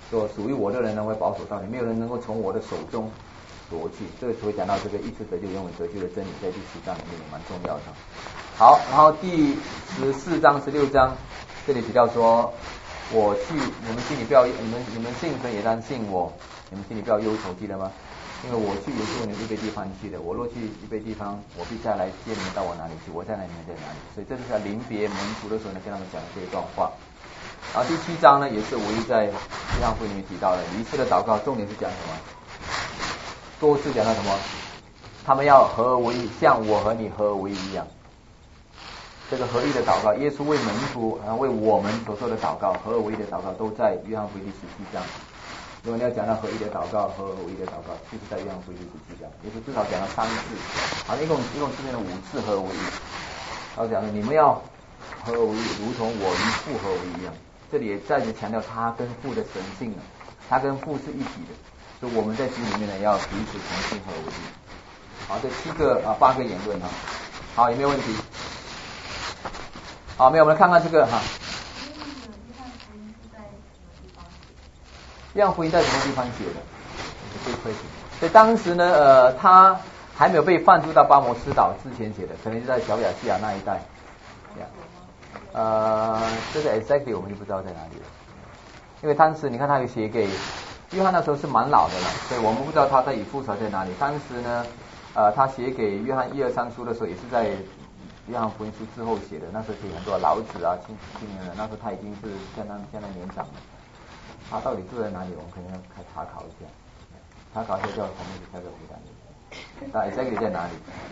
说属于我的人呢会保守到底，没有人能够从我的手中夺去。这个会讲到这个一次得救永远得救的真理，在第十章里面也蛮重要的。好，然后第十四章十六章这里提到说，我去，你们心里不要，你们你们信神也当信我，你们心里不要忧愁，记得吗？因为我去也是为你们预备地方去的，我若去预备地方，我必下来接你们到我哪里去，我在哪里，你们在哪里。所以这是在临别门徒的时候呢，跟他们讲的这一段话。然后第七章呢，也是唯一在约翰福音里面提到的一次的祷告，重点是讲什么？多次讲到什么？他们要合而为一，像我和你合而为一一样。这个合一的祷告，耶稣为门徒，然后为我们所做的祷告，合而为一的祷告，都在约翰福音第十七章。如果你要讲到合一的祷告，合而为一的祷告，就是在约翰福音第十七章，也是至少讲了三次，好，一共一共出现了五次合而为一。然后讲了你们要合而为一，如同我与父合而为一一样。这里也再次强调他跟父的神性了，他跟父是一体的，所以我们在心里面呢要彼此同心合而为一。好，这七个啊八个言论哈，好，有没有问题？好，没有，我们来看看这个哈。约翰福音在什么地方写的？所以当时呢，呃，他还没有被放逐到巴摩斯岛之前写的，可能是在小亚细亚那一带。呃，这个 exactly 我们就不知道在哪里了，因为当时你看他有写给约翰，那时候是蛮老的了，所以我们不知道他在以弗所在哪里。当时呢，呃，他写给约翰一二三书的时候，也是在约翰福音书之后写的，那时候写很多老子啊、青青年人，那时候他已经是相当相当年长了。他到底住在哪里？我们可能要开查考一下，查考一下叫什么就开始回答你。到底这个在哪里？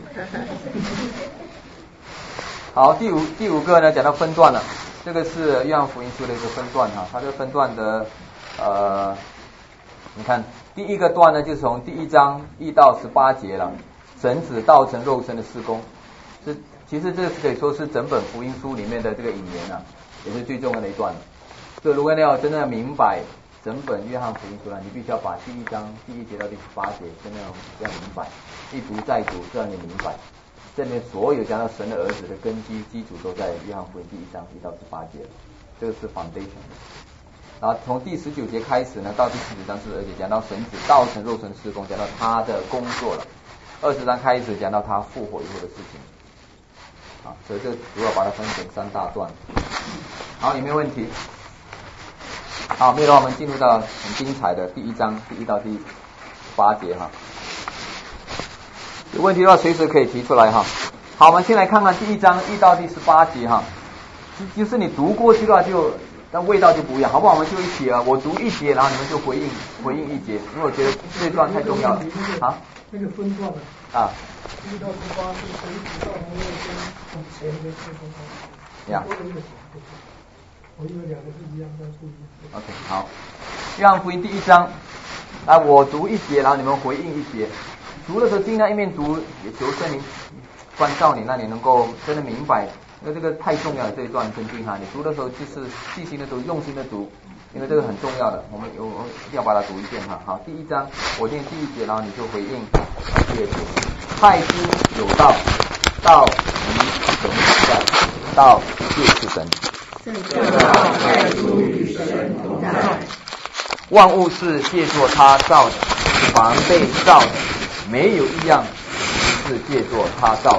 好，第五第五个呢，讲到分段了。这个是约翰福音书的一个分段哈，它这个分段的呃，你看第一个段呢，就是从第一章一到十八节了，神子道成肉身的事工。这其实这可以说是整本福音书里面的这个引言啊，也是最重要的一段。所以如果你要真的明白整本约翰福音书呢，你必须要把第一章第一节到第十八节真的要明白，一读再读，这样你明白。这里面所有讲到神的儿子的根基基础都在约翰福音第一章一到十八节，这个是 foundation。然后从第十九节开始呢，到第十九章四十二节讲到神子道成肉身事工，讲到他的工作了。二十章开始讲到他复活以后的事情。啊，所以这主要把它分成三大段。好，有没有问题？好，没有的话，我们进入到很精彩的第一章第一到第八节哈。有问题的话，随时可以提出来哈。好，我们先来看看第一章一到第十八节哈。就是你读过去的话就，那味道就不一样，好不好？我们就一起啊，我读一节，然后你们就回应回应一节，因为我觉得这段太重要了啊。 那个分段的啊。 一到十八是神子道成肉身从前的事工。 呀。 我以为两个是一样，但不一样。 OK， 好。约翰福音第一章，来我读一节，然后你们回应一节。读的时候尽量一面读，也求圣灵关照你，让你能够真的明白，因为这个太重要了这一段圣经哈。你读的时候就是细心的读，用心的读，因为这个很重要的，我们有一定要把它读一遍哈。好，第一章我念第一节，然后你就回应第二节。太初有道，道与神同在，道就是神。 这道太初与神同在。 万物是借作他造的，凡被造的，没有一样不是借作他造的。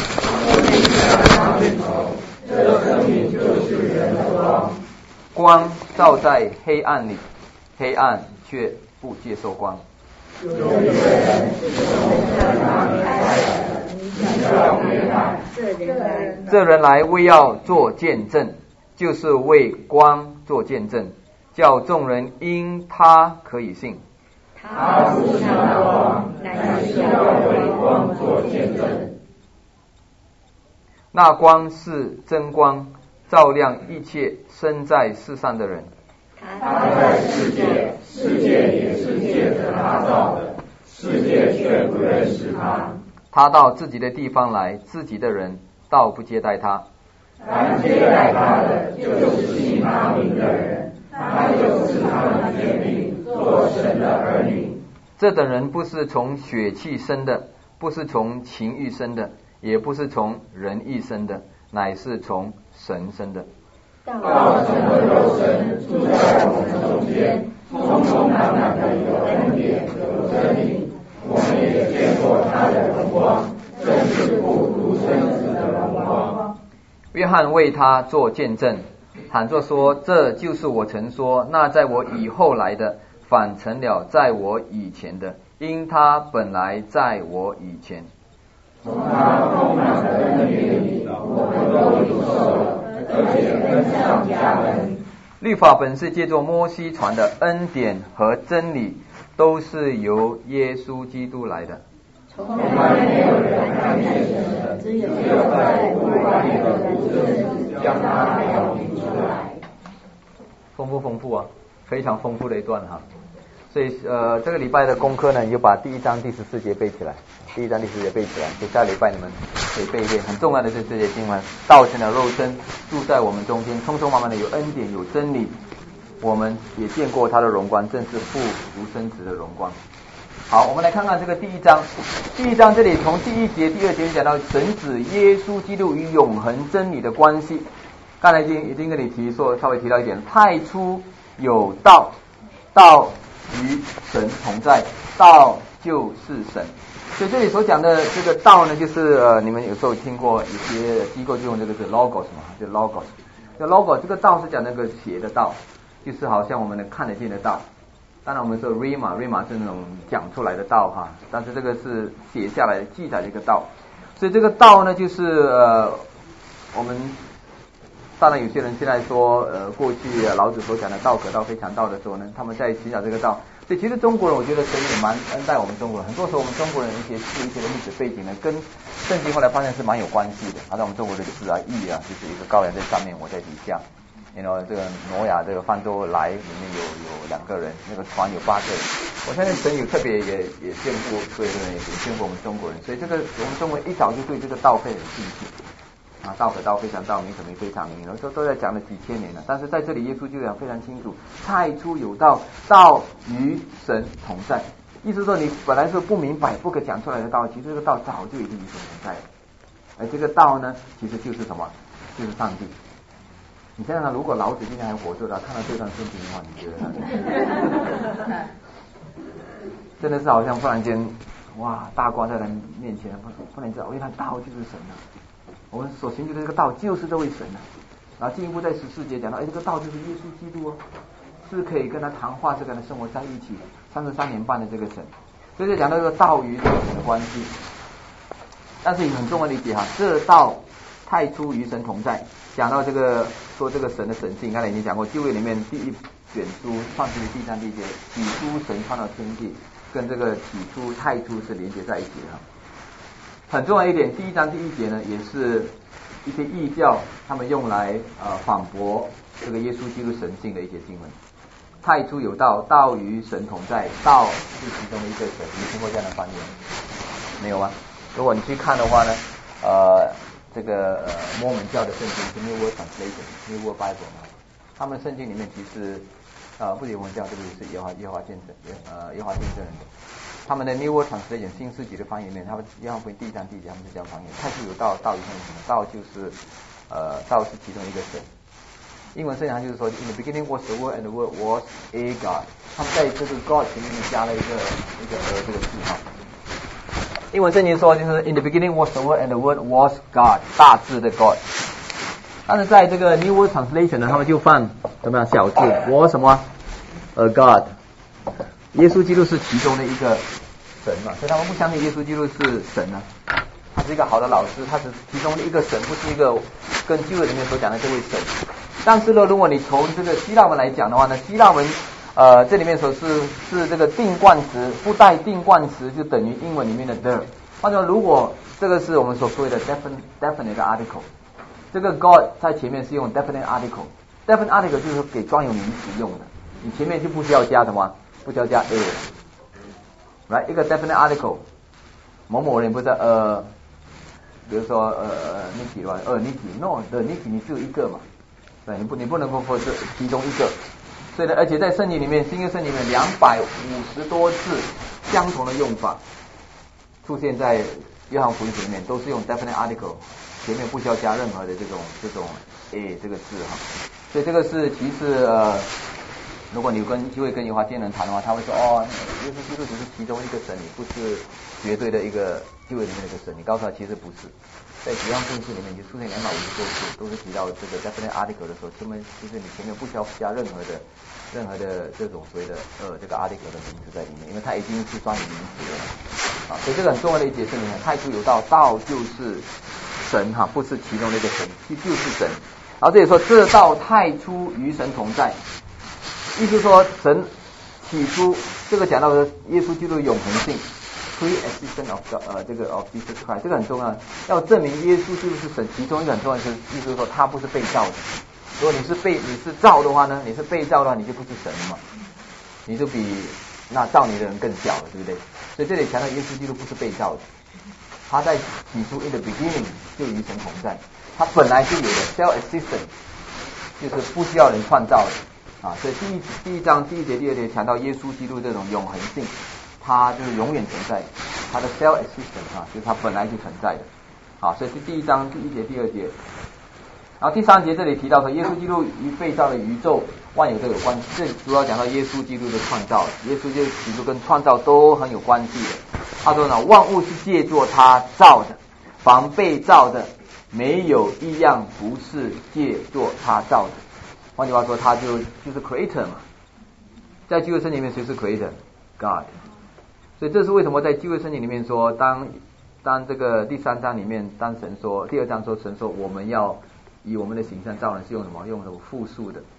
这生命就是人的光。 光照在黑暗里，黑暗却不接受光。 有一个人是从那里来的，你要别看这人来， 这人来为要做见证，就是为光做见证，叫众人因他可以信。 他是那光，乃是要为光做见证。 那光是真光，照亮一切生在世上的人。 他在世界，世界也是借着他造的，世界却不认识他。 他到自己的地方来，自己的人倒不接待他。 凡接待他的，就是信他名的人，他就是他们天命，做神的儿女。 这等人不是从血气生的，不是从情欲生的，也不是从人意生的，乃是从神生的。 道成的肉身住在我们中间， 充充满满的有恩典有真理，我们也见过他的荣光，正是父独生子的荣光。 约翰为他做见证，喊着说：这就是我曾说，那在我以后来的，反成了在我以前的，因他本来在我以前。 从他丰满的恩典里，我们都领受了，而且恩上加恩。 律法本是借着摩西传的，恩典和真理都是由耶稣基督来的。 从来没有人看见神，只有在无外的独生子将他表明出来。 丰富丰富啊，非常丰富的一段哈。所以呃，这个礼拜的功课呢，你就把第一章第十四节背起来，第一章第十四节背起来，所以下礼拜你们可以背一遍。很重要的是这些经文，道成了肉身，住在我们中间，匆匆忙忙的有恩典有真理，我们也见过他的荣光，正是父独生子的荣光。好，我们来看看这个第一章。第一章这里从第一节、第二节讲到神子耶稣基督与永恒真理的关系。刚才已经已经跟你提说，稍微提到一点，太初有道，道与神同在，道就是神。所以这里所讲的这个道呢，就是呃，你们有时候听过有些机构就用这个是 logos 嘛，就 logos。这 logos 这个道是讲那个写的道，就是好像我们能看得见的道。当然我们说 rima，rima 是那种讲出来的道哈，但是这个是写下来记载的一个道。所以这个道呢，就是呃，我们当然有些人现在说呃，过去老子所讲的道可道非常道的时候呢，他们在寻找这个道。所以其实中国人，我觉得神也蛮恩待我们中国人。很多时候我们中国人一些事一些的历史背景呢，跟圣经后来发现是蛮有关系的。按照我们中国的字啊、义啊，就是一个羔羊在上面，我在底下。然后这个挪亚这个方舟来，里面有有两个人，那个船有八个人。我相信神有特别也也见过，所以也也见过我们中国人。所以这个我们中国人一早就对这个道非常兴趣。啊，道可道非常道，名可名非常名，都都在讲了几千年了。但是在这里，耶稣就讲非常清楚：太初有道，道与神同在。意思说，你本来是不明白、不可讲出来的道，其实这个道早就已经与神同在了。而这个道呢，其实就是什么？就是上帝。你想想看，如果老子今天还活着的，看到这段圣经的话，你觉得真的是好像忽然间，哇，大光在人面前，不不能知道，原来道就是神啊！我们所寻求的这个道就是这位神啊。然后进一步在十四节讲到，哎，这个道就是耶稣基督哦，是可以跟他谈话，这个人生活在一起三十三年半的这个神。所以就讲到这个道与这个神的关系。但是你很重要的理解哈，这道太初与神同在。讲到这个说这个神的神性，刚才已经讲过，旧约里面第一卷书创世记第三第一节，起初神创造天地，跟这个起初太初是连接在一起的。很重要一点，第一章第一节呢，也是一些异教他们用来呃反驳这个耶稣基督神性的一些经文。太初有道，道与神同在，道是其中的一个神。你听过这样的翻译没有吗？如果你去看的话呢，呃，这个呃摩门教的圣经是 New World Translation，New World Bible 嘛，他们圣经里面其实呃不是摩门教，这个是耶和华耶和华见证呃耶和华见证人的。他们的 New World Translation 新世纪的翻译里面，他们约翰福音第一章第一节，他们是这样翻译：太初有道，道与神同在，道就是呃道是其中一个神。英文圣经就是说 ，In the beginning was the word, and the word was a God。他们在这个 God 前面加了一个一个呃这个字哈。英文圣经说就是 In the beginning was the word, and the word was God， 大字的 God。但是在这个 New World Translation 呢，他们就放怎么样小字 was 什么 a God。耶稣基督是其中的一个神嘛，所以他们不相信耶稣基督是神啊，他是一个好的老师，他是其中的一个神，不是一个跟旧约里面所讲的这位神。但是呢，如果你从这个希腊文来讲的话呢，希腊文呃这里面说是是这个定冠词，不带定冠词就等于英文里面的 the。换句话说，如果这个是我们所说的 definite definite article， 这个 God 在前面是用 definite article，definite article 就是给专有名词用的，你前面就不需要加什么。不需要加 a， 来、right? 一个 definite article， 某某人不是呃，比如说呃 Nicky 的话，呃 Nicky，no the Nicky 你只有一个嘛，对，你不你不能够说是其中一个，所以呢，而且在圣经里面，新约圣经里面两百五十多次相同的用法出现在约翰福音里面，都是用 definite article， 前面不需要加任何的这种这种 a 这个字哈，所以这个是其实呃。 如果你跟就会跟耶和华见人谈的话，他会说哦，耶稣基督只是其中一个神，你不是绝对的一个旧约里面的一个神。你告诉他其实不是。在约翰福音书里面就出现两百五十多次，都是提到这个 definite article 的时候，前面就是你前面不需要加任何的任何的这种所谓的呃这个 article 的名词在里面，因为它已经是专有名词了啊，所以这个很重要的一节圣经，太初有道，道就是神哈，不是其中的一个神，就是神。然后这里说这道太初与神同在，意思说神起初这个讲到的耶稣基督的永恒性。pre-existence of God, 呃，这个 of Jesus Christ， 这个很重要，要证明耶稣基督是神，其中一个很重要的是，意思是说他不是被造的。如果你是被你是造的话呢，你是被造的话，你就不是神了嘛，你就比那造你的人更小了，对不对？所以这里强调耶稣基督不是被造的，他在起初 in the beginning 就与神同在，他本来就有的 self-existent， 就是不需要人创造的啊。所以第一第一章第一节第二节强调耶稣基督这种永恒性。它就是永远存在，它的 self-existent 啊，就是它本来就存在的。好，所以是第一章第一节、第二节。然后第三节这里提到说，耶稣基督与被造的宇宙万有都有关系。这主要讲到耶稣基督的创造，耶稣基督跟创造都很有关系的。他说呢，万物是借作他造的，凡被造的没有一样不是借作他造的。换句话说，他就就是 creator 嘛。在旧约圣经里面谁是 creator？ God。所以这是为什么在旧约圣经里面说，当当这个第三章里面，当神说，第二章说神说我们要以我们的形象造人，是用什么？用什么复数的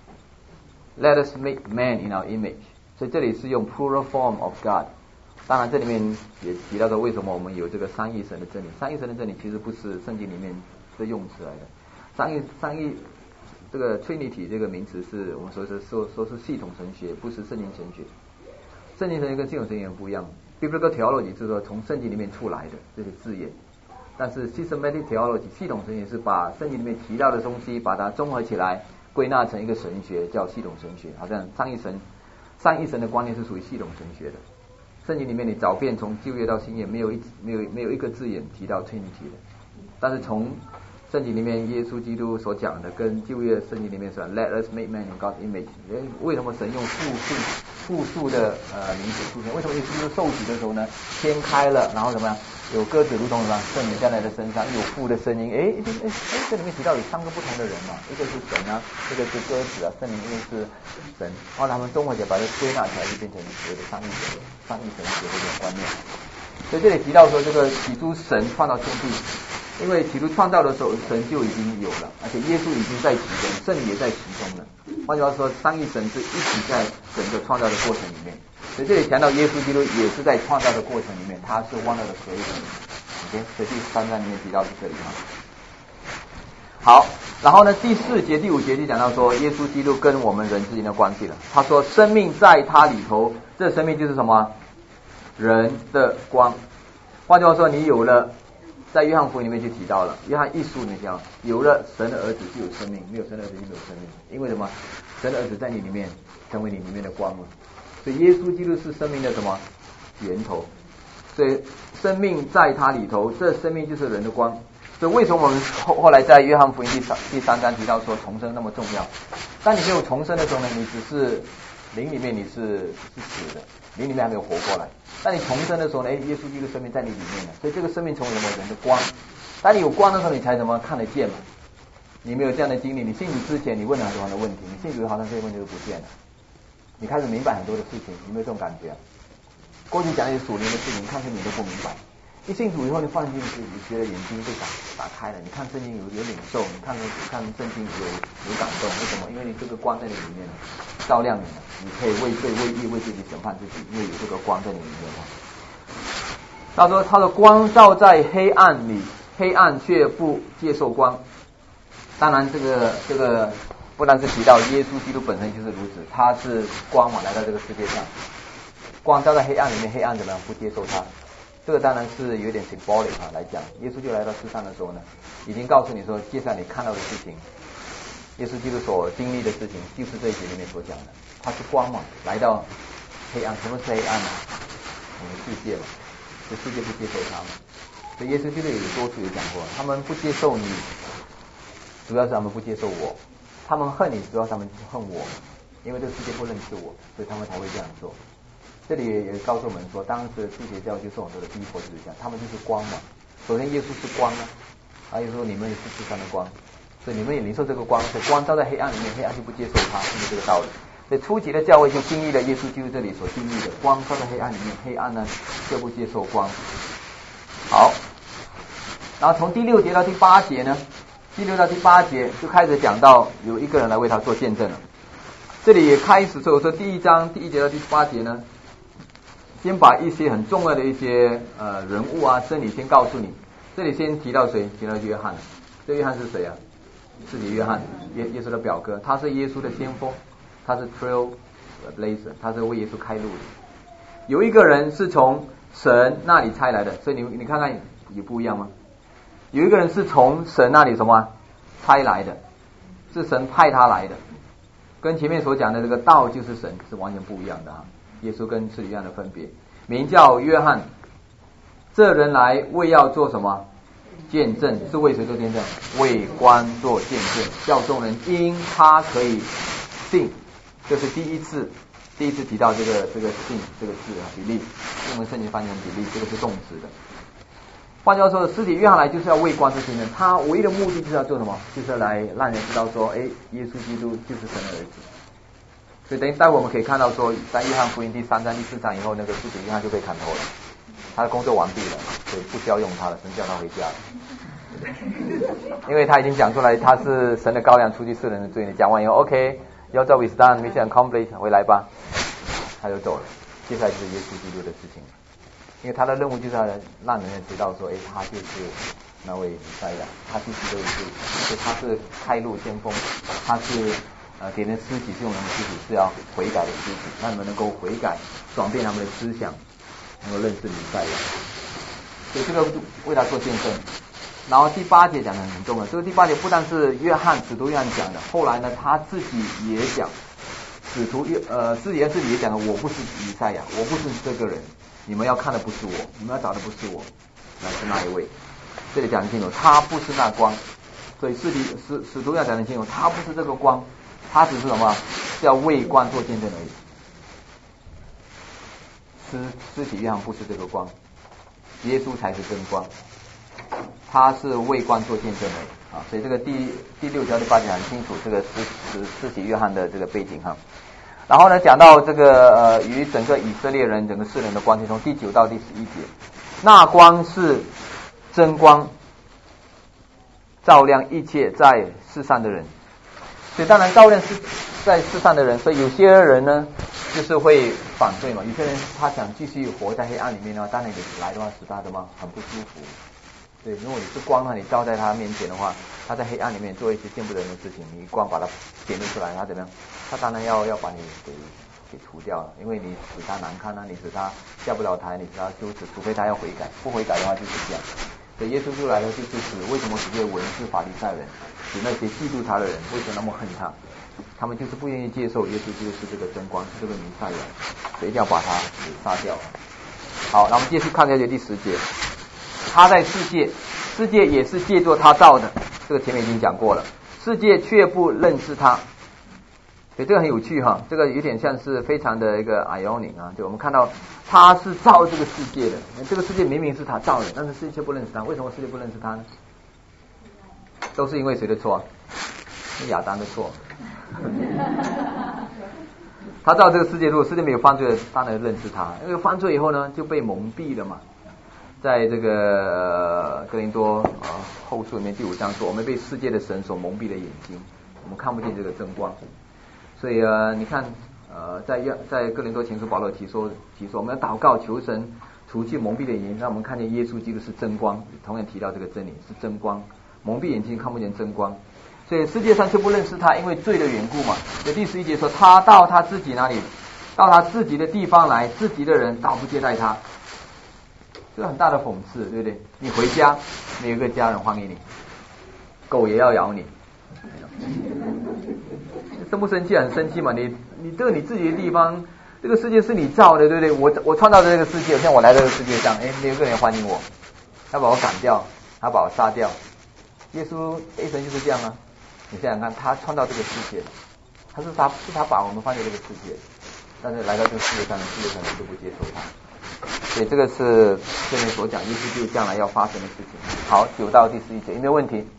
？Let us make man in our image。所以这里是用 plural form of God。当然这里面也提到说，为什么我们有这个三一神的真理？三一神的真理其实不是圣经里面的用词来的。三一三一这个 Trinity 这个名词是我们说是说说是系统神学，不是圣经神学。圣经神学跟系统神学不一样。Biblical theology 就是说从圣经里面出来的这些字眼，但是 systematic theology 系统神学是把圣经里面提到的东西，把它综合起来，归纳成一个神学，叫系统神学。好像三一神，三一神的观念是属于系统神学的。圣经里面你找遍从旧约到新约，没有一没有没有一个字眼提到 Trinity 的，但是从圣经里面耶稣基督所讲的，跟旧约圣经里面说 Let us make man in God's image， 为什么神用复数复数的呃名字出现？为什么耶稣基督受洗的时候呢，天开了，然后怎么样，有鸽子如同什么圣灵降在他身上，有父的声音，哎哎哎，这里面提到有三个不同的人嘛，一个是神啊，一个是鸽子啊，圣灵一个是神，然后他们综合起来把它归纳起来，就变成所谓的三一神三一神学的这种观念。所以这里提到说，这个起初神创造天地。因为起初创造的时候，神就已经有了，而且耶稣已经在其中，圣灵也在其中了。换句话说，三一神是一起在整个创造的过程里面。所以这里谈到耶稣基督也是在创造的过程里面，他是 one of the creation。OK， 所以第三章里面提到是这里哈。好，然后呢，第四节、第五节就讲到说，耶稣基督跟我们人之间的关系了。他说，生命在他里头，这生命就是什么？人的光。换句话说，你有了。在约翰福音里面就提到了，约翰一书里面讲，有了神的儿子就有生命，没有神的儿子就没有生命。因为什么？神的儿子在你里面成为你里面的光了。所以耶稣基督是生命的什么源头？所以生命在他里头，这生命就是人的光。所以为什么我们后后来在约翰福音第三第三章提到说重生那么重要？当你没有重生的时候呢，你只是灵里面你是是死的，灵里面还没有活过来。当你重生的时候呢，耶稣基督生命在你里面了，所以这个生命成为什么？人的光。当你有光的时候，你才怎么看得见嘛？你没有这样的经历，你信主之前你问了很多的问题，你信主好像这些问题都不见了，你开始明白很多的事情，有没有这种感觉啊？过去讲一些属灵的事情，看见你都不明白。一信主以后，你放进去，你觉得眼睛被打打开了，你看圣经有有领受，你看看圣经有有感动，为什么？因为你这个光在你里面照亮你了，你可以为罪为义为自己审判自己，因为有这个光在你里面。他说他的光照在黑暗里，黑暗却不接受光。当然这个这个不但是提到耶稣基督本身就是如此，他是光嘛，来到这个世界上，光照在黑暗里面，黑暗怎么样不接受他？这个当然是有点 symbolic 啊来讲，耶稣就来到世上的时候呢，已经告诉你说，接下来你看到的事情，耶稣基督所经历的事情，就是这一节里面所讲的，他是光嘛，来到黑暗。什么是黑暗呢？我们世界嘛，这世界不接受他们，所以耶稣基督有多处有讲过，他们不接受你，主要是他们不接受我，他们恨你，主要是他们恨我， 因为这个世界不认识我，所以他们才会这样做。这里也告诉我们说，当时的世界教就受很多的逼迫，就是这样，他们就是光嘛。首先耶稣是光啊，啊，耶稣说你们也是世上的光，所以你们也领受这个光，所以光照在黑暗里面，黑暗就不接受它，就是这个道理。所以初期的教会就经历了耶稣基督这里所经历的光照在黑暗里面，黑暗呢就不接受光。好，然后从第六节到第八节呢，第六到第八节就开始讲到有一个人来为他做见证了。这里也开始说，我说第一章第一节到第八节呢，先把一些很重要的一些呃人物啊真理先告诉你。这里先提到谁？提到约翰。这约翰是谁啊？是约翰，耶耶稣的表哥，他是耶稣的先锋，他是 trailblazer， 他是为耶稣开路的。有一个人是从神那里差来的，所以你你看看有不一样吗？有一个人是从神那里什么差来的，是神派他来的，跟前面所讲的这个道就是神是完全不一样的啊。耶稣跟施洗约翰的分别，名叫约翰，这人来为要做什么？见证，是为谁做见证？为光做见证，叫众人因他可以信。这是第一次，第一次提到这个这个信这个字啊，比利，英文圣经翻译成比利，这个是动词的。换句话说，施洗约翰来就是要为光做见证，他唯一的目的就是要做什么？就是来让人知道说，哎，耶稣基督就是神的儿子。所以等于待会我们可以看到说，在约翰福音第三章、第四章以后，那个施洗约翰就被砍头了，他的工作完毕了，所以不需要用他了，神叫他回家了。因为他已经讲出来，他是神的羔羊，除去世人的罪。你讲完以后 ，OK，your job is done, mission accomplished， 回来吧，他就走了。接下来就是耶稣基督的事情了，因为他的任务就是要让人知道说，哎，他就是那位弥赛亚，他是基督的救主，所以他是开路先锋，他是呃给人施洗是用人的施洗，是要悔改的施洗，让你们能够悔改，转变他们的思想，能够认识弥赛亚。所以这个为他做见证。然后第八节讲的很重要，这个第八节不但是约翰使徒约翰讲的，后来呢他自己也讲，使徒约呃施洗约翰自己也讲的，我不是弥赛亚，我不是这个人，你们要看的不是我，你们要找的不是我，乃是那一位。这里讲得清楚，他不是那光，所以使徒使使徒要讲得清楚，他不是这个光，他只是什么？是要为光做见证而已。施施洗约翰不是这个光，耶稣才是真光。他是为光做见证的啊，所以这个第第六条第八节很清楚，这个施施施洗约翰的这个背景哈。然后呢，讲到这个呃与整个以色列人、整个世人的关系，从第九到第十一节，那光是真光，照亮一切在世上的人。所以当然照亮是在世上的人，所以有些人呢就是会反对嘛，有些人他想继续活在黑暗里面的话，当然你来的话使他什么很不舒服。对，如果你是光的话，你照在他面前的话，他在黑暗里面做一些见不得人的事情，你光把他显露出来，他怎么样？他当然要要把你给给除掉了，因为你使他难堪啊，你使他下不了台，你使他羞耻，除非他要悔改，不悔改的话就是这样。所以耶稣出来的就是指为什么这些文士法利赛人，指那些嫉妒他的人，为什么那么恨他？他们就是不愿意接受耶稣就是这个真光，是这个弥赛亚，所以一定要把他给杀掉。好，那我们继续看下去第十节。他在世界，世界也是借作他造的，这个前面已经讲过了。世界却不认识他，所以这个很有趣哈，这个有点像是非常的一个 ironic 啊，就我们看到他是造这个世界的，这个世界明明是他造的，但是世界却不认识他，为什么世界不认识他呢？都是因为谁的错？是亚当的错。他造这个世界，如果世界没有犯罪，当然认识他，因为犯罪以后呢，就被蒙蔽了嘛。在这个呃哥林多呃后书里面第五章说，我们被世界的神所蒙蔽的眼睛，我们看不见这个真光。所以呃你看呃在在哥林多前书保罗提说提说我们要祷告求神除去蒙蔽的眼睛，让我们看见耶稣基督是真光，同样提到这个真理是真光，蒙蔽眼睛看不见真光。所以世界上却不认识他，因为罪的缘故嘛。所以第十一节说，他到他自己哪里，到他自己的地方来，自己的人倒不接待他。这个很大的讽刺，对不对？你回家没有一个家人欢迎你，狗也要咬你，生不生气？很生气嘛！你你这个你自己的地方，这个世界是你造的，对不对？我我创造的这个世界，像我来到这个世界上，哎，没有一个人欢迎我，他把我赶掉，他把我杀掉。耶稣一生就是这样啊！你想想看，他创造这个世界， 他是他是他把我们放在这个世界，但是来到这个世界上，世界上人就不接受他。所以这个是这边所讲耶稣基督将来要发生的事情。好，九到第十一节有没有问题？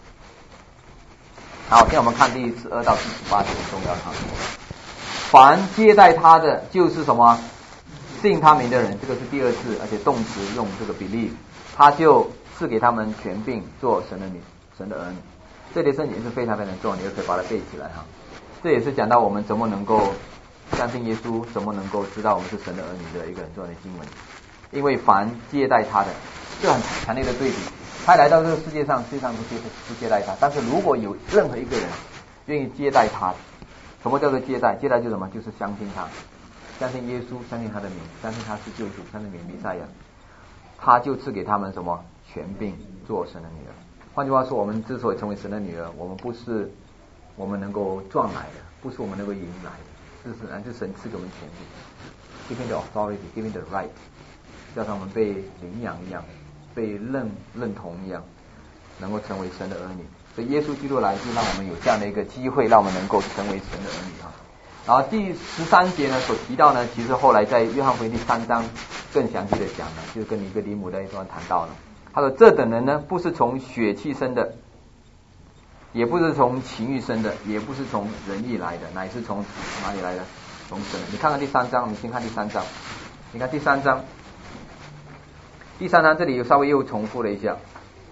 好，现在我们看第十二到第十八节很重要哈。凡接待他的就是什么？信他名的人，这个是第二次，而且动词用这个 believe， 他就赐给他们权柄做神的女神的儿女。这里圣经是非常非常重要，你也可以把它背起来哈。这也是讲到我们怎么能够相信耶稣，怎么能够知道我们是神的儿女的一个很重要的经文。因为凡接待他的，这很强烈的对比。他来到这个世界上，世界上不接不接待他，但是如果有任何一个人愿意接待他，什么叫做接待？接待就是什么？就是相信他，相信耶稣，相信他的名，相信他是救主，相信弥赛亚，他就赐给他们什么权柄做神的女儿。换句话说，我们之所以成为神的女儿，我们不是我们能够赚来的，不是我们能够赢来的，是神，是神赐给我们权柄 ，giving the authority, giving the right， 就像我们被领养一样，被认认同一样，能够成为神的儿女。所以耶稣基督来就让我们有这样的一个机会，让我们能够成为神的儿女啊。然后第十三节呢所提到呢，其实后来在约翰福音第三章更详细的讲了，就是跟尼哥底母的一段谈到了。他说这等人呢，不是从血气生的，也不是从情欲生的，也不是从人意来的，乃是从哪里来的？从神的。你看看第三章，我们先看第三章。你看第三章，第三章这里稍微又重复了一下。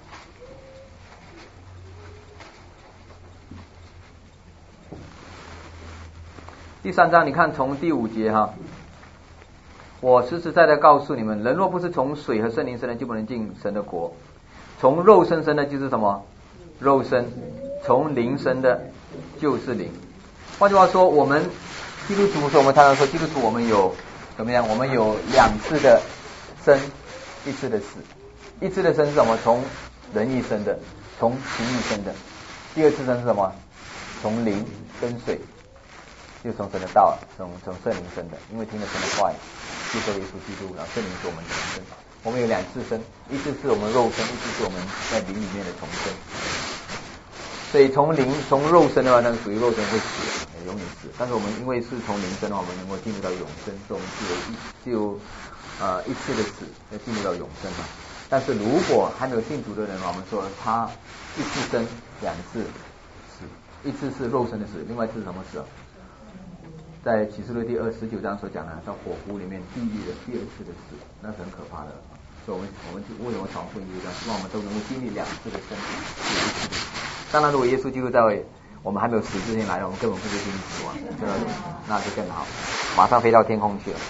第三章你看从第五节哈，我实实在在告诉你们，人若不是从水和圣灵生的，就不能进神的国。从肉身生的就是什么？肉身。从灵生的就是灵。换句话说，我们基督徒说，我们常常说基督徒我们有怎么样？我们有两次的生，一次的死。一次的生是什么？从人意生的，从情意生的。第二次生是什么？从灵跟水，就从神的道，从从圣灵生的。因为听了神的话，接受耶稣基督，然后圣灵是我们重生。我们有两次生，一次是我们肉身，一次是我们在灵里面的重生。所以从灵从肉身的话，那个属于肉身会死，永远死。但是我们因为是从灵生的话，我们能够进入到永生，所以我们是有一就有呃一次的死，要进入到永生嘛。但是如果还没有信主的人，我们说他一次生两次死，一次是肉身的死，另外一次是什么死啊？在启示录第二十九章所讲的，到火湖里面地狱的第二次的死，那是很可怕的。所以我们我们为什么传福音就是希望我们都能够经历两次的生，有一次的死。当然，如果耶稣基督在我们还没有死之前来了，我们根本不会经历死亡，这个那就更好，马上飞到天空去了。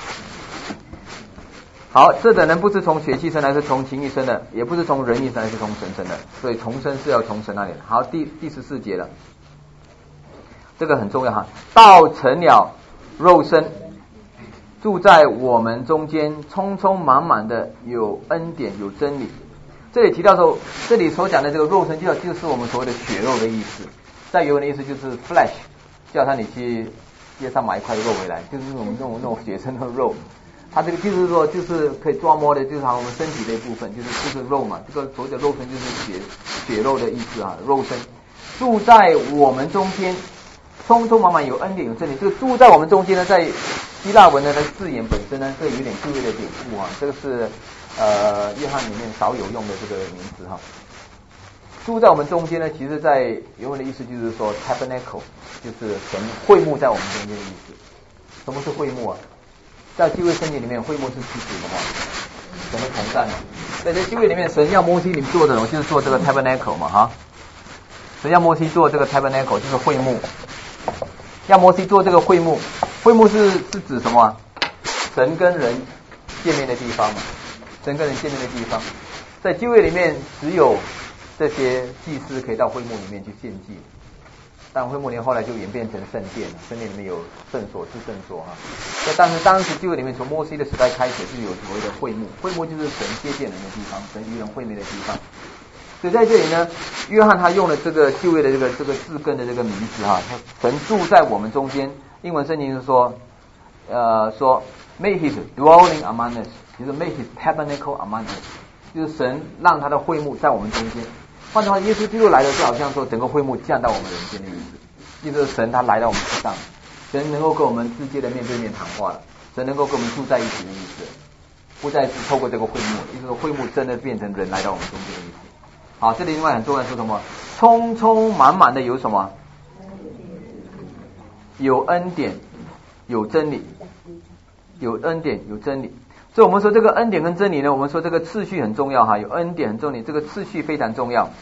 好，这等人不是从血气生的，是从情欲生的，也不是从人意生的，是从神生的。所以重生是要从神那里的。好，第第十四节了，这个很重要哈。道成了肉身，住在我们中间，充充满满的有恩典，有真理。这里提到说，这里所讲的这个肉身就就是我们所谓的血肉的意思，在原文的意思就是 flesh， 叫他你去街上买一块肉回来，就是那种那种那种血生的肉。它这个就是说，就是可以抓摸的，就是我们身体的一部分，就是就是肉嘛。这个所谓的肉身就是血血肉的意思啊，肉身住在我们中间，充充满满有恩典有真理。这个住在我们中间呢，在希腊文的那个字眼本身呢，这有点地位的典故啊，这个是。呃，约翰里面少有用的这个名词哈，住在我们中间呢，其实在原文的意思就是说 tabernacle， 就是神会幕在我们中间的意思。什么是会幕啊？在旧约圣经里面，会幕是指什么？神的同在嘛。在这旧约里面，神要摩西你们做的，就是做这个 tabernacle 嘛哈。神要摩西做这个 tabernacle， 就是会幕。要摩西做这个会幕，会幕是是指什么？神跟人见面的地方嘛。神跟人见面的地方，在旧约里面只有这些祭司可以到会幕里面去献祭，但会幕里面后来就演变成圣殿，圣殿里面有圣所、至圣所哈。但是当时旧约里面从摩西的时代开始就有所谓的会幕，会幕就是神接见人的地方，神与人会面的地方。所以在这里呢，约翰他用了这个旧约的这个这个字根的这个名字哈，他神住在我们中间。英文圣经是说，呃，说 make his dwelling among us。就是 make his tabernacle among us， 就是神让他的会幕在我们中间。换句话，耶稣基督来的就好像说整个会幕降到我们人间的意思。 意思是神他来到我们身上，神能够跟我们直接的面对面谈话了，神能够跟我们住在一起的意思，不再是透过这个会幕，意思说会幕真的变成人来到我们中间的意思。好，这里另外很重要的是什么？充充满满的有什么？有恩典，有真理，有恩典，有真理。所以我们说这个恩典跟真理呢，我们说这个次序很重要哈，有恩典很重要，这个次序非常重要。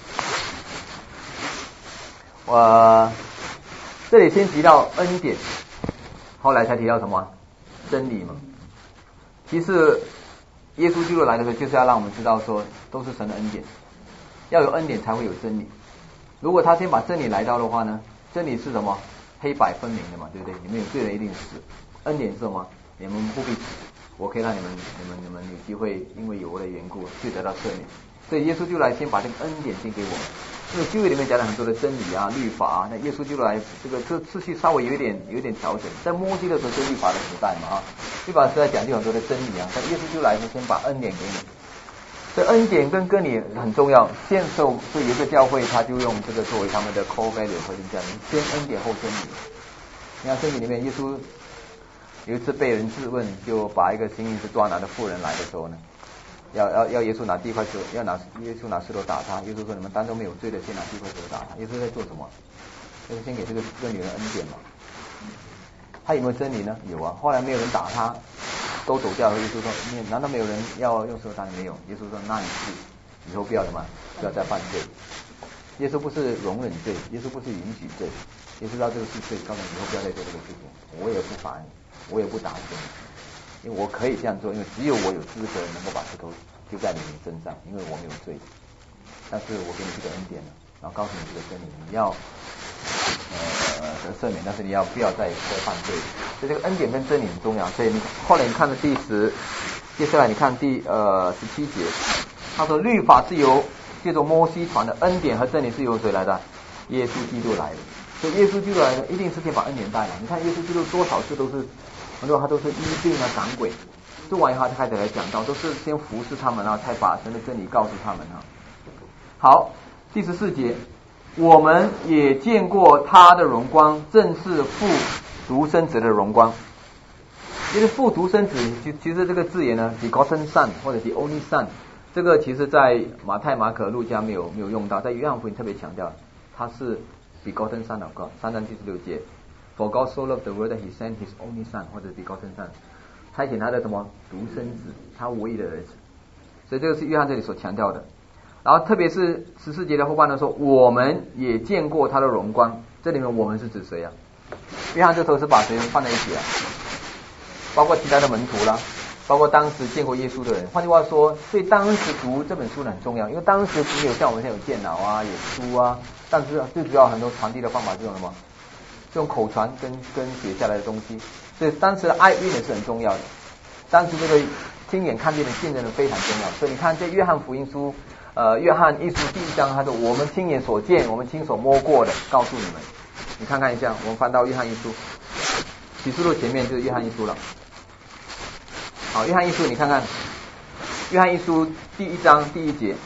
我、呃、这里先提到恩典，后来才提到什么？真理嘛。其实耶稣基督来的时候，就是要让我们知道说，都是神的恩典，要有恩典才会有真理。如果他先把真理来到的话呢，真理是什么？黑白分明的嘛，对不对？你们有罪人一定死。恩典是什么？你们不必死，我可以让你们、你们、你们有机会，因为有我的缘故，去得到赦免。所以耶稣就来先把这个恩典先给我们。因为旧约里面讲了很多的真理啊、律法啊，那耶稣就来这个这次序稍微有一点、有一点调整。在摩西的时候是律法的时代嘛啊，律法时代讲究很多的真理啊，但耶稣就来就先把恩典给你。这恩典跟真理很重要。现在所以有一个教会，他就用这个作为他们的 core value 核心价值，先恩典后真理。你看圣经里面，耶稣有一次被人质问，就把一个行淫之抓拿的妇人来的时候呢，要要要耶稣拿第一块石头，要拿耶稣拿石头打他。耶稣说：“你们当中没有罪的，先拿第一块石头打他。”耶稣在做什么？就是先给这个这个女人恩典嘛。他有没有真理呢？有啊。后来没有人打他，都走掉了。耶稣说：“你难道没有人要用石头打你？没有。”耶稣说：“那你去，以后不要什么，不要再犯罪。”耶稣不是容忍罪，耶稣不是允许罪，耶稣知道这个是罪，告诉你以后不要再做这个事情，我也不罚你，我也不打死你，因为我可以这样做，因为只有我有资格能够把石头丢在你们身上，因为我没有罪。但是我给你这个恩典了，然后告诉你这个真理，你要呃得赦免，但是你要不要再再犯罪。所以这个恩典跟真理很重要。所以你后来你看的第十，接下来你看第呃十七节，他说律法是由借着摩西传的，恩典和真理是由谁来的？耶稣基督来的。所以耶稣基督来的一定是先把恩典带来。你看耶稣基督多少次都是，很多他都是医病啊、赶鬼，做完以后他开始来讲道，都是先服侍他们啊，才把神的真理告诉他们啊。好，第十四节，我们也见过他的荣光，正是父独生子的荣光。因为父独生子，其其实这个字眼呢 ，begotten son 或者 the only son。这个其实在马太、马可、路加没有没有用到，在约翰福音特别强调，他是 begotten son of God， 三章第十六节 ，For God so loved the world that He sent His only son， 或者 begotten son， 差遣他的什么独生子，他唯一的儿子，所以这个是约翰这里所强调的。然后特别是十四节的后半段说，我们也见过他的荣光，这里面我们是指谁啊？约翰这头是把谁放在一起啊？包括其他的门徒啦。包括当时见过耶稣的人，换句话说，对当时读这本书很重要，因为当时没有像我们现在有电脑啊、有书啊，但是最主要很多传递的方法是用什么？用口传跟跟写下来的东西，所以当时的爱运也是很重要的。当时这个亲眼看见的见证的非常重要，所以你看这约翰福音书，呃，约翰一书第一章，他说我们亲眼所见，我们亲手摸过的，告诉你们。你看看一下，我们翻到约翰一书，启示录前面就是约翰一书了。好，约翰一书你看看，约翰一书第一章第一节，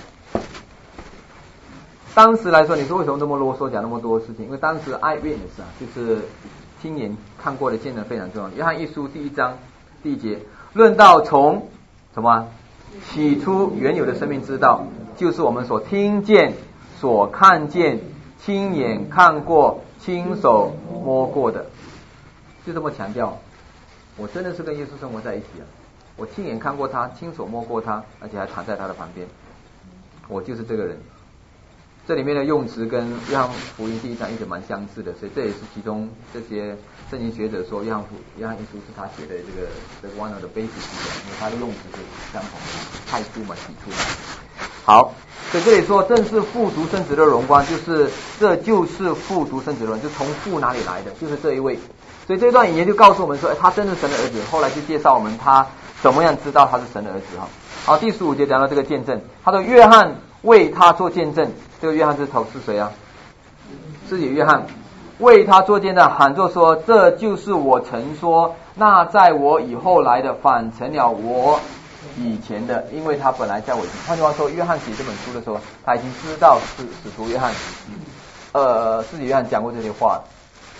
当时来说，你说为什么这么啰嗦讲那么多事情？因为当时 eyewitness 啊，就是亲眼看过的见证非常重要。约翰一书第一章第一节，论到从什么起初原有的生命之道，就是我们所听见、所看见、亲眼看过、亲手摸过的，就这么强调。我真的是跟耶稣生活在一起啊！我亲眼看过他，亲手摸过他，而且还躺在他的旁边。我就是这个人。这里面的用词跟约翰福音第一章一直蛮相似的，所以这也是其中这些圣经学者说约翰福约翰一书是他写的这个这个 one of the basic， 因为他的用词是相同的，太初嘛，起初嘛。好，所以这里说正是父独生子的荣光，就是这就是父独生子的荣光，就从父哪里来的，就是这一位。所以这段引言就告诉我们说，哎，他真是神的儿子。后来就介绍我们他怎么样知道他是神的儿子哈。好，第十五节讲到这个见证，他说约翰为他做见证，这个约翰是头是谁啊？是也约翰为他做见证，喊着说，这就是我曾说，那在我以后来的反成了我以前的，因为他本来在我以前。换句话说，约翰写这本书的时候，他已经知道是使徒约翰，呃，自己约翰讲过这些话。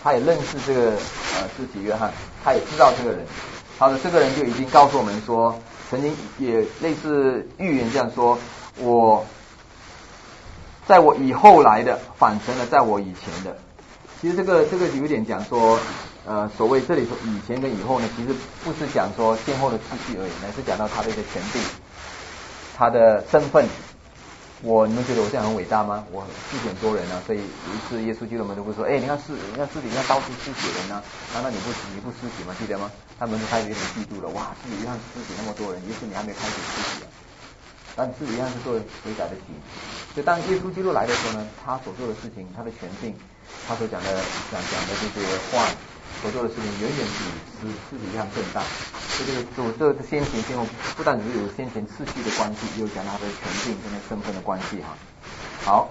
他也认识这个呃施洗约翰，他也知道这个人。好的，这个人就已经告诉我们说，曾经也类似预言这样说，我在我以后来的反成了在我以前的。其实这个这个有点讲说，呃，所谓这里说以前跟以后呢，其实不是讲说先后的次序而已，乃是讲到他的一个权柄，他的身份。我你们觉得我这样很伟大吗？我施洗很多人啊，所以有一次耶稣基督们都会说，哎，你看施，你看施洗，你看到处施洗人啊，难道你不你不施洗吗？记得吗？他们就开始有点嫉妒了，哇，施洗约翰施洗那么多人，于是你还没开始施洗啊？但施洗约翰是做悔改的洗。所以当耶稣基督来的时候呢，他所做的事情，他的权柄，他所讲的讲讲的这些话，所做的事情，远远比施施洗约翰更大。所以这个主这个先前先后不但只是有先前次序的关系，也有讲他的权柄跟他身份的关系哈。好，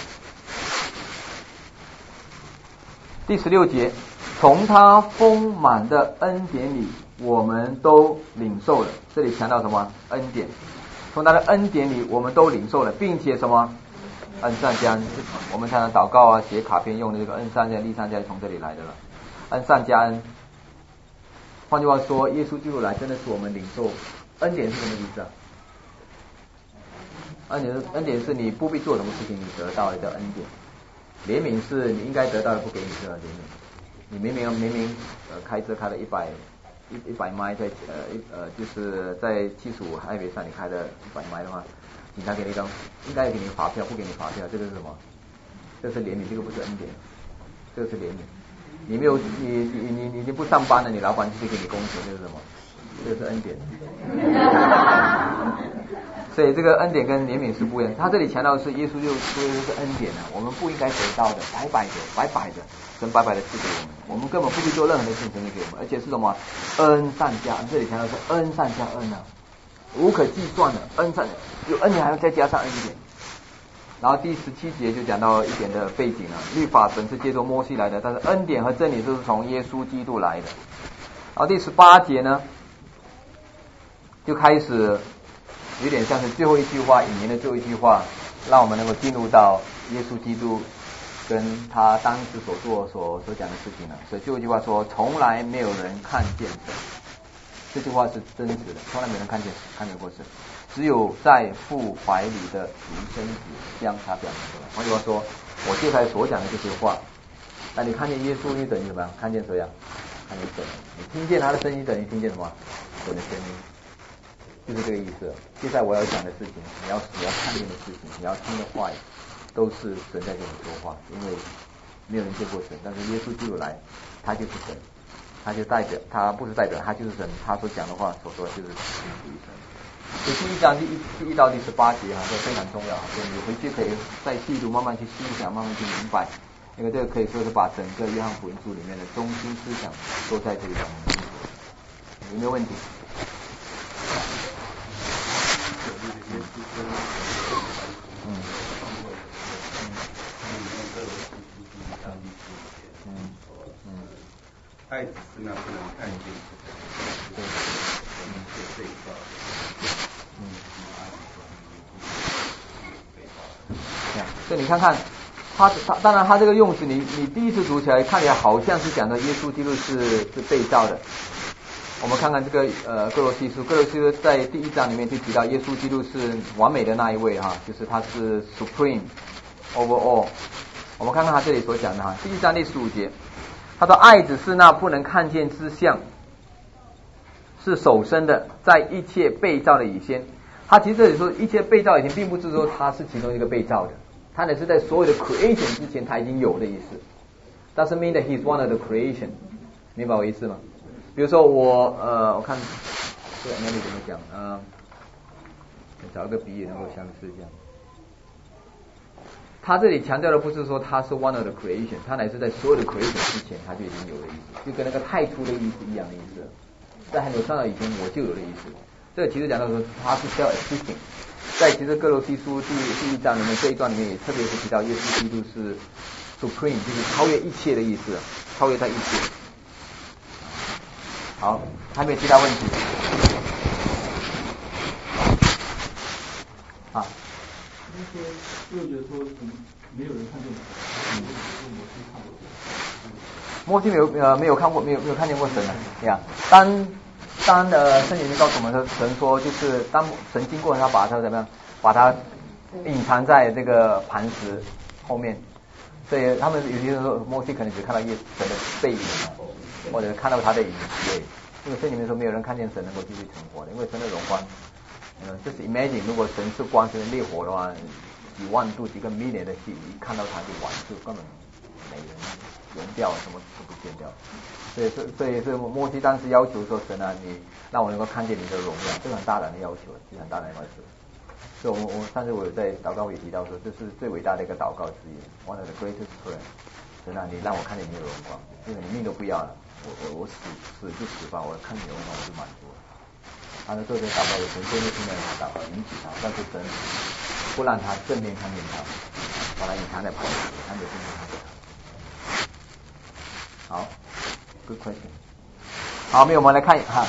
第十六节，从他丰满的恩典里，我们都领受了。这里强调什么？恩典。从他的恩典里，我们都领受了，并且什么？恩善加恩。我们常常祷告啊，写卡片用的这个恩善加恩、利善加恩从这里来的了。恩善加恩。换句话说，耶稣基督来真的是我们领受恩典是什么意思啊？恩典是恩典是你不必做什么事情，你得到的叫恩典。怜悯是你应该得到的不给你这个怜悯。你明明明明呃开车开了一百一一百迈在呃一呃就是在七十五海北上你开了一百迈的话，警察给你一张应该给你发票，不给你发票，这个是什么？这是怜悯，这个不是恩典，这个是怜悯。你没有你你你你已经不上班了，你老板继续给你工钱，这是什么？这是恩典。所以这个恩典跟怜悯是不一样。他这里强调的是耶稣就说的是恩典啊，我们不应该得到的，白白的白白的神白白的赐给我们，我们根本不必做任何的事情给我们，而且是什么？恩善加恩，这里强调是恩善加恩啊，无可计算的恩善，有恩典还要再加上恩典。然后第十七节就讲到一点的背景了，律法本是借着摩西来的，但是恩典和真理都是从耶稣基督来的。然后第十八节呢，就开始有点像是最后一句话，引言的最后一句话，让我们能够进入到耶稣基督跟他当时所做所所讲的事情了。所以最后一句话说，从来没有人看见神，这句话是真实的，从来没有人看见看见过神。只有在父怀里的独生子将他表明出来。换句话说，我接下来所讲的这些话，那你看见耶稣，你等于什么？看见谁呀？看见神。你听见他的声音，等于听见什么？神的声音，就是这个意思。接下来我要讲的事情，你要你要看见的事情，你要听的话语，都是神在跟你说话。因为没有人见过神，但是耶稣基督来，他就是神，他就代表，他不是代表，他就是神，他所讲的话所说的就是属于神。所以第一章第一第一到第十八节哈，这非常重要，所以你回去可以再细读，慢慢去思想，慢慢去明白。因为这个可以说是把整个约翰福音书里面的中心思想都在这里讲清楚。有没有问题？嗯嗯嗯嗯， 爱只是那不能看见，对，嗯，是被造的。 嗯，所以你看看，他他当然他这个用词，你你第一次读起来看起来好像是讲的耶稣基督是是被造的。我们看看这个呃哥罗西书，哥罗西书在第一章里面就提到耶稣基督是完美的那一位哈，就是他是 supreme over all。我们看看他这里所讲的哈，第一章第十五节，他说爱只是那不能看见之相，是首生的，在一切被造的以先。他其实这里说一切被造以前，并不是说他是其中一个被造的，他呢是在所有的 creation 之前他已经有的意思。Doesn't mean that he's one of the creation， 明白我意思吗？比如说我呃，我看这个那里怎么讲？呃，找一个比喻能够相似这样。他这里强调的不是说他是 one of the creation， 他乃是在所有的 creation 之前他就已经有的意思，就跟那个太初的意思一样的意思。在还没有创造以前我就有的意思。这个其实讲到说他是 self-existing， 在其实哥罗西书第第一章里面这一段里面也特别是提到耶稣基督是 supreme， 就是超越一切的意思，超越在一切。好，还没有其他问题。啊。 那个六节说没有人看见我，我是看过的。 摩西没有呃没有看过没有没有看见过神啊，对呀。当当呃圣经里面告诉我们说，神说就是当神经过他把他怎么样，把他隐藏在这个磐石后面，所以他们有些人说摩西可能只看到耶神的背影，或者看到他的影子。因为圣经里面说没有人看见神能够继续存活的，因为神的荣光，嗯，就是 imagine 如果神是光是烈火的话，几万度几个 million 的气，一看到他就完，就根本没人融掉，什么都不见掉。所以是所以是摩西当时要求说，神啊，你让我能够看见你的荣耀，这个很大胆的要求，是很大胆的要求。所以我我上次我有在祷告会提到说，这是最伟大的一个祷告之一 ，one of the greatest prayer。神啊，你让我看见你的荣光，因为你命都不要了，我我我死死就死吧，我看你的荣光我就满足了。他呢做这个祷告的神真的听到他祷告，允许他，但是神不让他正面看见他，把他隐藏在旁边，看着正面看见他。好 ，good question。好，没有我们来看哈。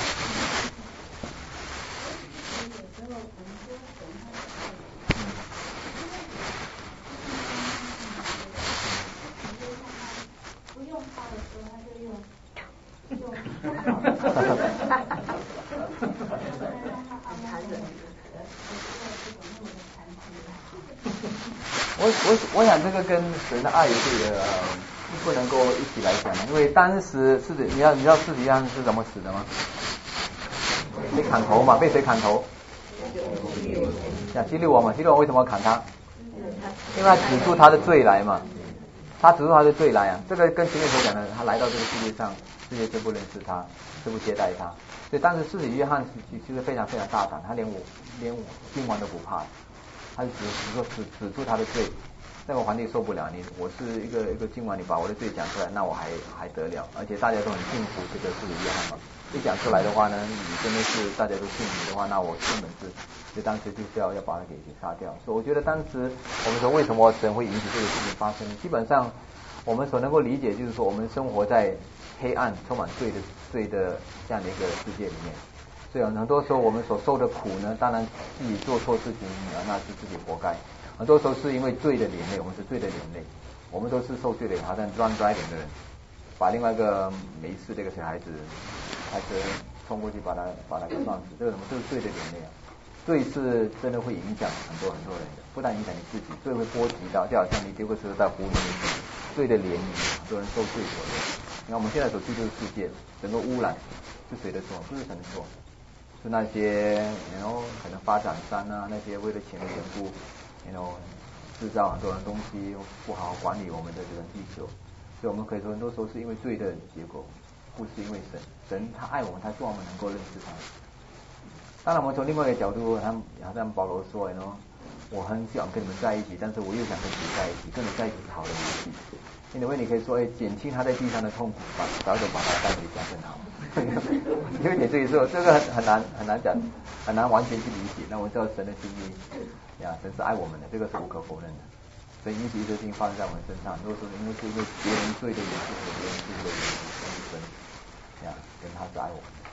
我我我想这个跟神的爱有这个、呃、不能够一起来讲，因为当时是你要你知道自己样是怎么死的吗？被砍头嘛，被谁砍头？像希律王嘛，希律王为什么要砍他？因为他指出他的罪来嘛，他指出他的罪来啊。这个跟前面所讲的，他来到这个世界上，世界就不认识他，就不接待他。所以当时施洗约翰其实非常非常大胆，他连我连我君王都不怕。他就只只说指指出他的罪，那个皇帝受不了你，我是一个一个君王，你把我的罪讲出来，那我还还得了？而且大家都很信服这个施洗约翰嘛，一讲出来的话呢，你真的是大家都信你的话，那我根本是，所以当时就是要要把他给给杀掉。所以我觉得当时我们说为什么神会允许这个事情发生，基本上我们所能够理解就是说，我们生活在黑暗充满罪的罪的这样的一个世界里面。所以很多时候我们所受的苦呢，当然自己做错事情啊，那是自己活该。很多时候是因为罪的连累，我们是罪的连累，我们都是受罪的，好像 run driving 的人，把另外一个没事这个小孩子，开车冲过去把他把他给撞死，这个什么这是罪的连累啊。罪是真的会影响很多很多人的，不但影响你自己，罪会波及到，就好像你丢个石头在湖里面，罪的涟漪，很多人受罪所累。你看我们现在所居住的世界，整个污染是谁的错？不是神的错。是那些然后可能发展商啊，那些为了钱的缘故，然后制造很多人东西，不好好管理我们的这个地球，所以我们可以说很多时候是因为罪的结果，不是因为神。神他爱我们，他希望我们能够认识他。当然我们从另外一个角度，他好像保罗说，然后我很想跟你们在一起，但是我又想跟你在一起，跟你在一起是好的游戏。因为你可以说，哎，减轻他在地上的痛苦，把早点把他带回家更好。因为你自己说这个很很难很难讲，很难完全去理解。那我知道神的心意呀，神是爱我们的，这个是无可否认的。神允许一些事情发生在我们身上，如果说因为是因为别人罪的缘故，别人罪的缘故，神呀，神他是爱我们的。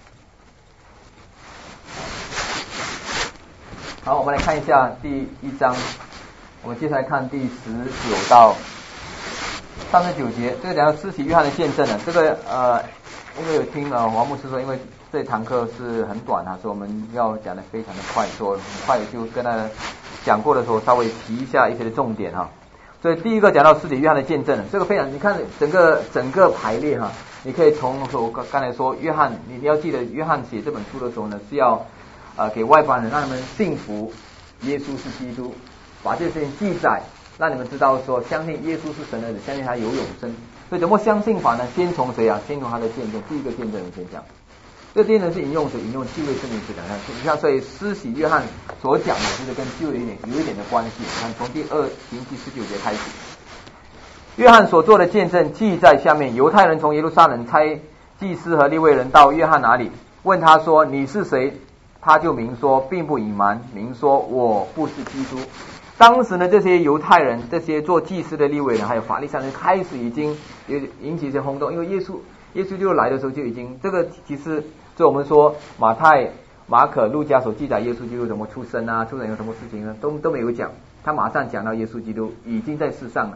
好，我们来看一下第一章，我们接下来看第十九到三十九节，这个讲到施洗约翰的见证了。这个呃，因为有听呃黄牧师说，因为这堂课是很短啊，所以我们要讲的非常的快，所以很快就跟他讲过的时候稍微提一下一些的重点哈。所以第一个讲到施洗约翰的见证，这个非常，你看整个整个排列哈，你可以从我刚才说约翰，你要记得约翰写这本书的时候呢，是要呃给外邦人让他们信服耶稣是基督，把这些事情记载。让你们知道说，相信耶稣是神的儿子，相信他有永生。所以怎么相信法呢？先从谁啊？先从他的见证。第一个见证人先讲。这个见证是引用谁？引用旧约圣经去讲的。你看，所以施洗约翰所讲的，就是跟旧约有一点有一点的关系。你看，从第二行第十九节开始，约翰所做的见证记在下面。犹太人从耶路撒冷差祭司和利未人到约翰那里，问他说：“你是谁？”他就明说，并不隐瞒，明说：“我不是基督。”当时呢，这些犹太人、这些做祭司的利未人，还有法利赛人，开始已经引起一些轰动，因为耶稣耶稣就来的时候就已经这个其实，就我们说马太、马可、路加所记载耶稣基督怎么出生啊，出生有什么事情呢，都都没有讲，他马上讲到耶稣基督已经在世上了，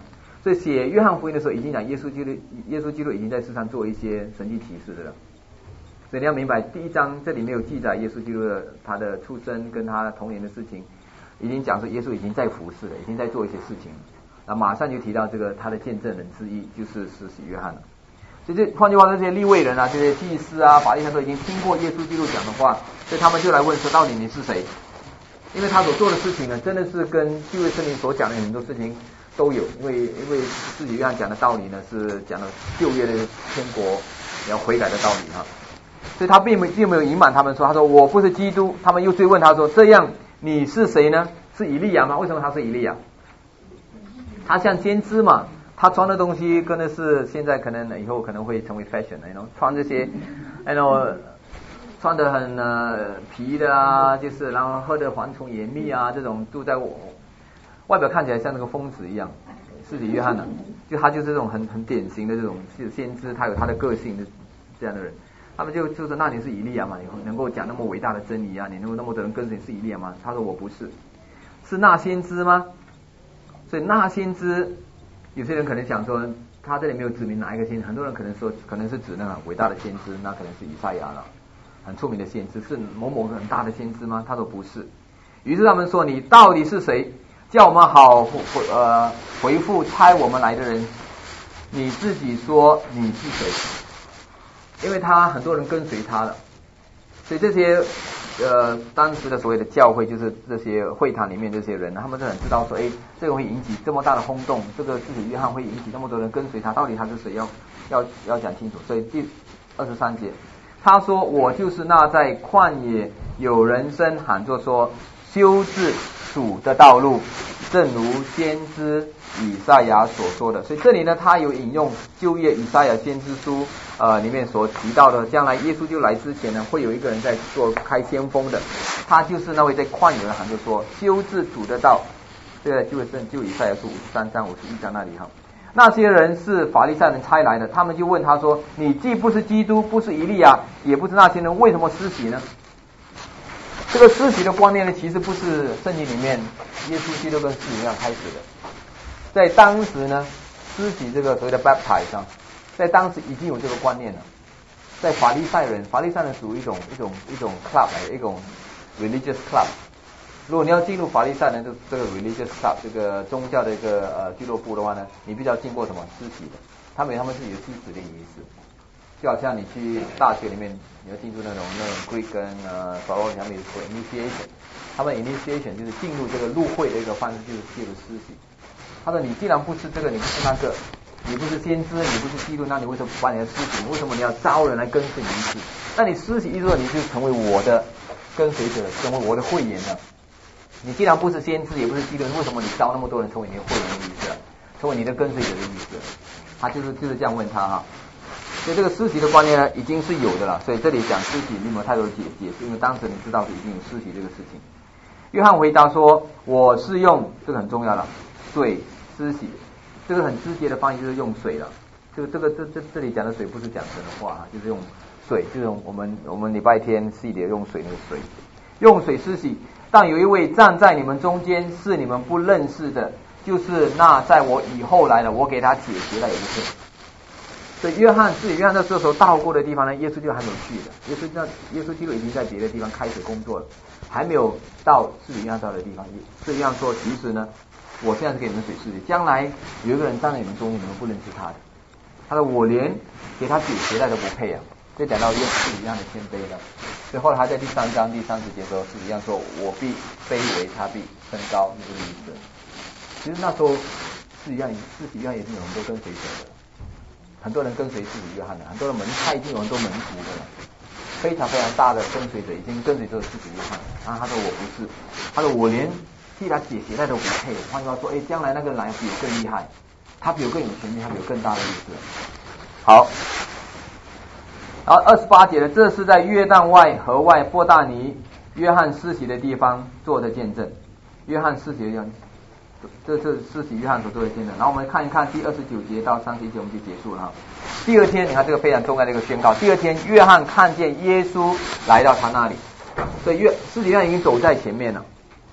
所以写约翰福音的时候已经讲耶稣基督，耶稣基督已经在世上做一些神迹奇事的了。所以你要明白，第一章这里没有记载耶稣基督的他的出生跟他童年的事情，已经讲说耶稣已经在服侍了，已经在做一些事情了。那马上就提到这个他的见证人之一就是施洗约翰了。所以这换句话说，这些利未人啊，这些祭司啊、法利赛都已经听过耶稣基督讲的话，所以他们就来问说，到底你是谁？因为他所做的事情呢，真的是跟旧约圣经所讲的很多事情都有。因为因为施洗约翰讲的道理呢，是讲了旧约的天国要悔改的道理哈。所以他并没并没有隐瞒他们说，他说我不是基督。他们又追问他说，这样你是谁呢？是以利亚吗？为什么他是以利亚？他像先知嘛，他穿的东西跟的是现在可能以后可能会成为 fashion， you know， 穿这些 you know 穿得很呃皮的啊，就是然后喝的蝗虫野蜜啊，这种住在我外表看起来像那个疯子一样。施洗约翰呢，就他就是这种很很典型的这种先知，他有他的个性的这样的人。他们就就说，那你是以利亚吗？你能够讲那么伟大的真理啊？你能够那么多人跟随，是以利亚吗？他说我不是。是那先知吗？所以那先知，有些人可能想说，他这里没有指明哪一个先知，很多人可能说，可能是指那个伟大的先知，那可能是以赛亚了，很出名的先知，是某某个很大的先知吗？他说不是。于是他们说，你到底是谁？叫我们好回呃回复差我们来的人，你自己说你是谁？因为他很多人跟随他了，所以这些呃当时的所谓的教会，就是这些会堂里面这些人，他们就很知道说，哎，这个会引起这么大的轰动，这个施洗约翰会引起那么多人跟随他，到底他是谁？要要要讲清楚。所以第二十三节，他说我就是那在旷野有人声喊着说，修治主的道路，正如先知以赛亚所说的。所以这里呢，他有引用旧约以赛亚先知书呃里面所提到的，将来耶稣就来之前呢，会有一个人在做开先锋的，他就是那位在旷野的喊着说，修治主的道。这个就圣就以赛亚书五十三章、五十一章那里哈。那些人是法利赛人差来的，他们就问他说，你既不是基督，不是以利亚，也不是那些人，为什么施洗呢？这个施洗的观念呢，其实不是圣经里面耶稣基督跟施洗约翰开始的，在当时呢，施洗这个所谓的 baptize 上，在当时已经有这个观念了。在法利赛人，法利赛人属于一种一种一种 club 来的，一种 religious club。如果你要进入法利赛人的这个 religious club 这个宗教的一个呃俱乐部的话呢，你必须要经过什么施洗的，他们有他们自己的施洗的仪式。就好像你去大学里面，你要进入那种那种 Greek 跟呃 sorority 他们有 initiation， 他们 initiation 就是进入这个入会的一个方式，就是借着施洗。他说你既然不是这个，你不是那个，你不是先知，你不是基督，那你为什么不把你的施洗？为什么你要招人来跟随你一次？那你施洗一做，你就成为我的跟随者，成为我的会员了。你既然不是先知，也不是基督，为什么你招那么多人成为你的会员的意思，成为你的跟随者的意思？他就是就是这样问他哈。所以这个施洗的观念呢，已经是有的了。所以这里讲施洗并没有太多的解解释，因为当时你知道已经有施洗这个事情。约翰回答说，我是用，这个很重要了，水施洗，这个很直接的翻译就是用水了。这个这个这这这里讲的水不是讲神的话哈，就是用水，就是我们我们礼拜天系列用水那个水，用水施洗。但有一位站在你们中间，是你们不认识的，就是那在我以后来了，我给他解决了一切。所以约翰自己约翰在这时候到过的地方呢，耶稣就还没有去的，耶稣在耶稣基督已经在别的地方开始工作了，还没有到自己约翰到的地方。所以约翰说，其实呢，我现在是给你们水施洗，将来有一个人站在你们中间，你们不认识他的，他说我连给他解鞋带都不配啊。这讲到耶稣自己约翰的谦卑了。所以后来他在第三章第三十节的时候，是一样说，我必卑微，他必升高，这个意思。其实那时候自己约翰自己约翰也是有很多跟随者的。很多人跟随自己约翰的，很多人门派已经有很多门徒的了，非常非常大的跟随者已经跟随着自己约翰。然后他说我不是，他说我连替他解鞋带都不配。换句话说，哎，将来那个人来比我更厉害，他比我更有权利，他比我更大的意思。好，然后二十八节呢，这是在约旦外河外伯大尼约翰施洗的地方做的见证。约翰施洗的地方。这是施洗约翰所做的见证。然后我们看一看第二十九节到三十一节，我们就结束了哈。第二天，你看这个非常重要的一个宣告。第二天，约翰看见耶稣来到他那里，所以约施洗约翰已经走在前面了。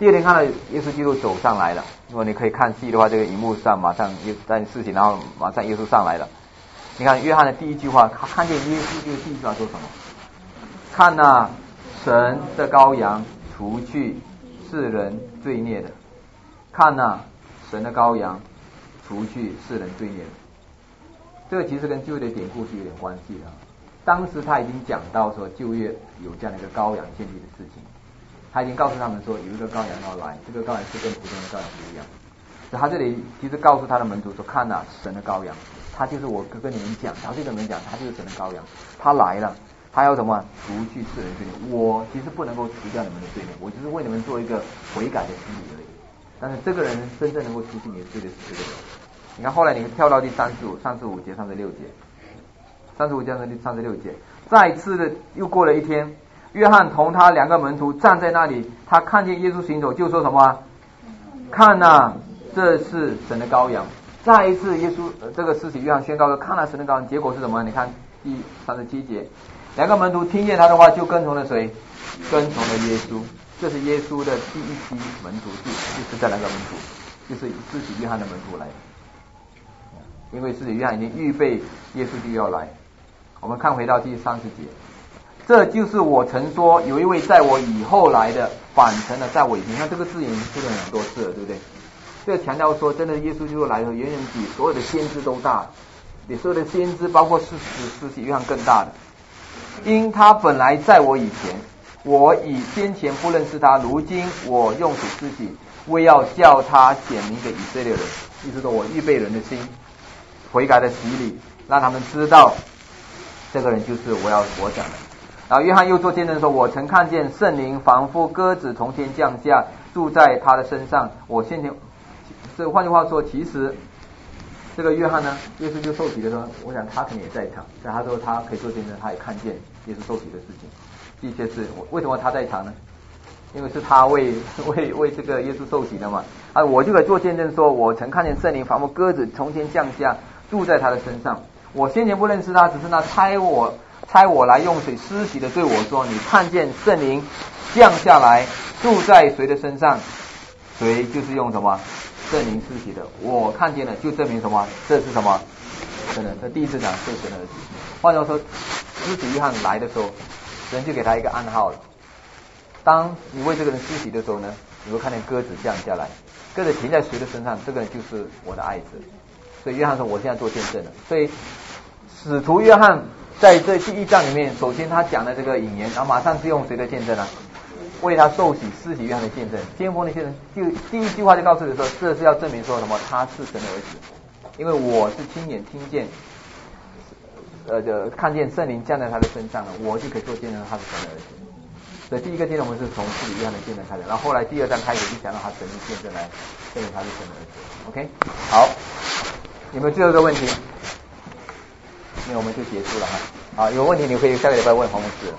第二天看到耶稣基督走上来了。如果你可以看戏的话，这个荧幕上马上耶在事情，然后马上耶稣上来了。你看约翰的第一句话，他看见耶稣，就是第一句话说什么？看哪，神的羔羊，除去世人罪孽的。看哪，神的羔羊，除去世人罪孽的。这个其实跟旧约的典故是有点关系的。当时他已经讲到说旧约有这样的一个羔羊献祭的事情，他已经告诉他们说有一个羔羊要来，这个羔羊是跟普通的羔羊不一样。所以他这里其实告诉他的门徒说，看哪，神的羔羊，他就是我跟你们讲，他对你们讲，他就是神的羔羊，他来了，他要什么？除去世人罪孽。我其实不能够除掉你们的罪孽，我只是为你们做一个悔改的心理而已。但是这个人真正能够除去你的罪的是这个人。你看后来你跳到第三十五、三十五节、三十六节，三十五节、三十六节，再次的又过了一天，约翰同他两个门徒站在那里，他看见耶稣行走，就说什么？看哪，这是神的羔羊。再一次耶稣、呃、这个事情，约翰宣告说，看哪，神的羔羊。结果是什么？你看第三十七节，两个门徒听见他的话，就跟从了谁？跟从了耶稣。这是耶稣的第一批门徒，就是这两个门徒，就是施洗约翰的门徒来的。因为施洗约翰已经预备耶稣就要来。我们看回到第三十节，这就是我曾说有一位在我以后来的，反成了在我以前。看这个字眼出现很多次了，对不对？这个强调说，真的耶稣基督来的时候，远远比所有的先知都大，比所有的先知，包括施施洗约翰更大的。因他本来在我以前，我以先前不认识他，如今我用水施洗，为要叫他显明给以色列人。意思说，我预备人的心，悔改的洗礼，让他们知道这个人就是我要所讲的。然后约翰又做见证说，我曾看见圣灵仿佛鸽子从天降下，住在他的身上。我先前，这换句话说，其实这个约翰呢，耶稣就受洗的时候，我想他可能也在场，所以他说他可以做见证，他也看见耶稣受洗的事情。的确是，为什么他在场呢？因为是他为为为这个耶稣受洗的嘛。啊，我就可以做见证说，我曾看见圣灵仿佛鸽子从天降下，住在他的身上。我先前不认识他，只是那差我差我来用水施洗的对我说，你看见圣灵降下来，住在谁的身上，谁就是用什么圣灵施洗的。我看见了，就证明什么？这是什么？真的，这第一次讲是神的儿子。换句话说，施洗约翰来的时候，神就给他一个暗号了。当你为这个人施洗的时候呢，你会看见鸽子降下来，鸽子停在谁的身上，这个人就是我的爱子。所以约翰说，我现在做见证了。所以使徒约翰在这第一章里面，首先他讲的这个引言，然后马上是用谁的见证呢？为他受洗施洗约翰的见证。先锋的见证，就第一句话就告诉你说，这是要证明说什么？他是神的儿子，因为我是亲眼听见，呃，就看见圣灵降在他的身上了，我就可以做见证，他是神的儿子。所以第一个见证我们是从施洗约翰的见证开始，然后后来第二章开始就讲到他神的见证来证明他是神的儿子。OK， 好，有没有最后一个问题？那我们就结束了哈。好，有问题你可以下个礼拜问黄牧师。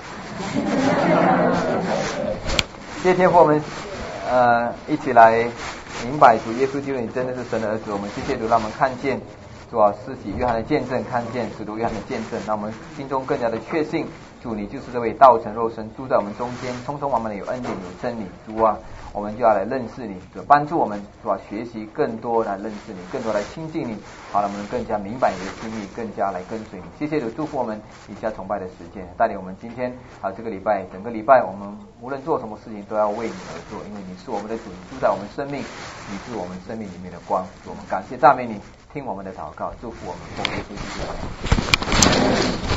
谢谢天父，我们呃一起来明白主耶稣基督你真的是神的儿子。我们谢谢主，让我们看见主啊施洗约翰的见证，看见使徒约翰的见证，让我们心中更加的确信，主你就是这位道成肉身住在我们中间，匆匆忙忙的有恩典有真理。主啊，我们就要来认识你，主帮助我们主啊学习更多来认识你，更多来亲近你，好让我们更加明白你的心意，更加来跟随你。谢谢主祝福我们以下崇拜的时间，带领我们今天啊这个礼拜整个礼拜，我们无论做什么事情都要为你而做，因为你是我们的主，你住在我们生命，你是我们生命里面的光。我们感谢赞美你，听我们的祷告，祝福我们，奉耶稣基督的名。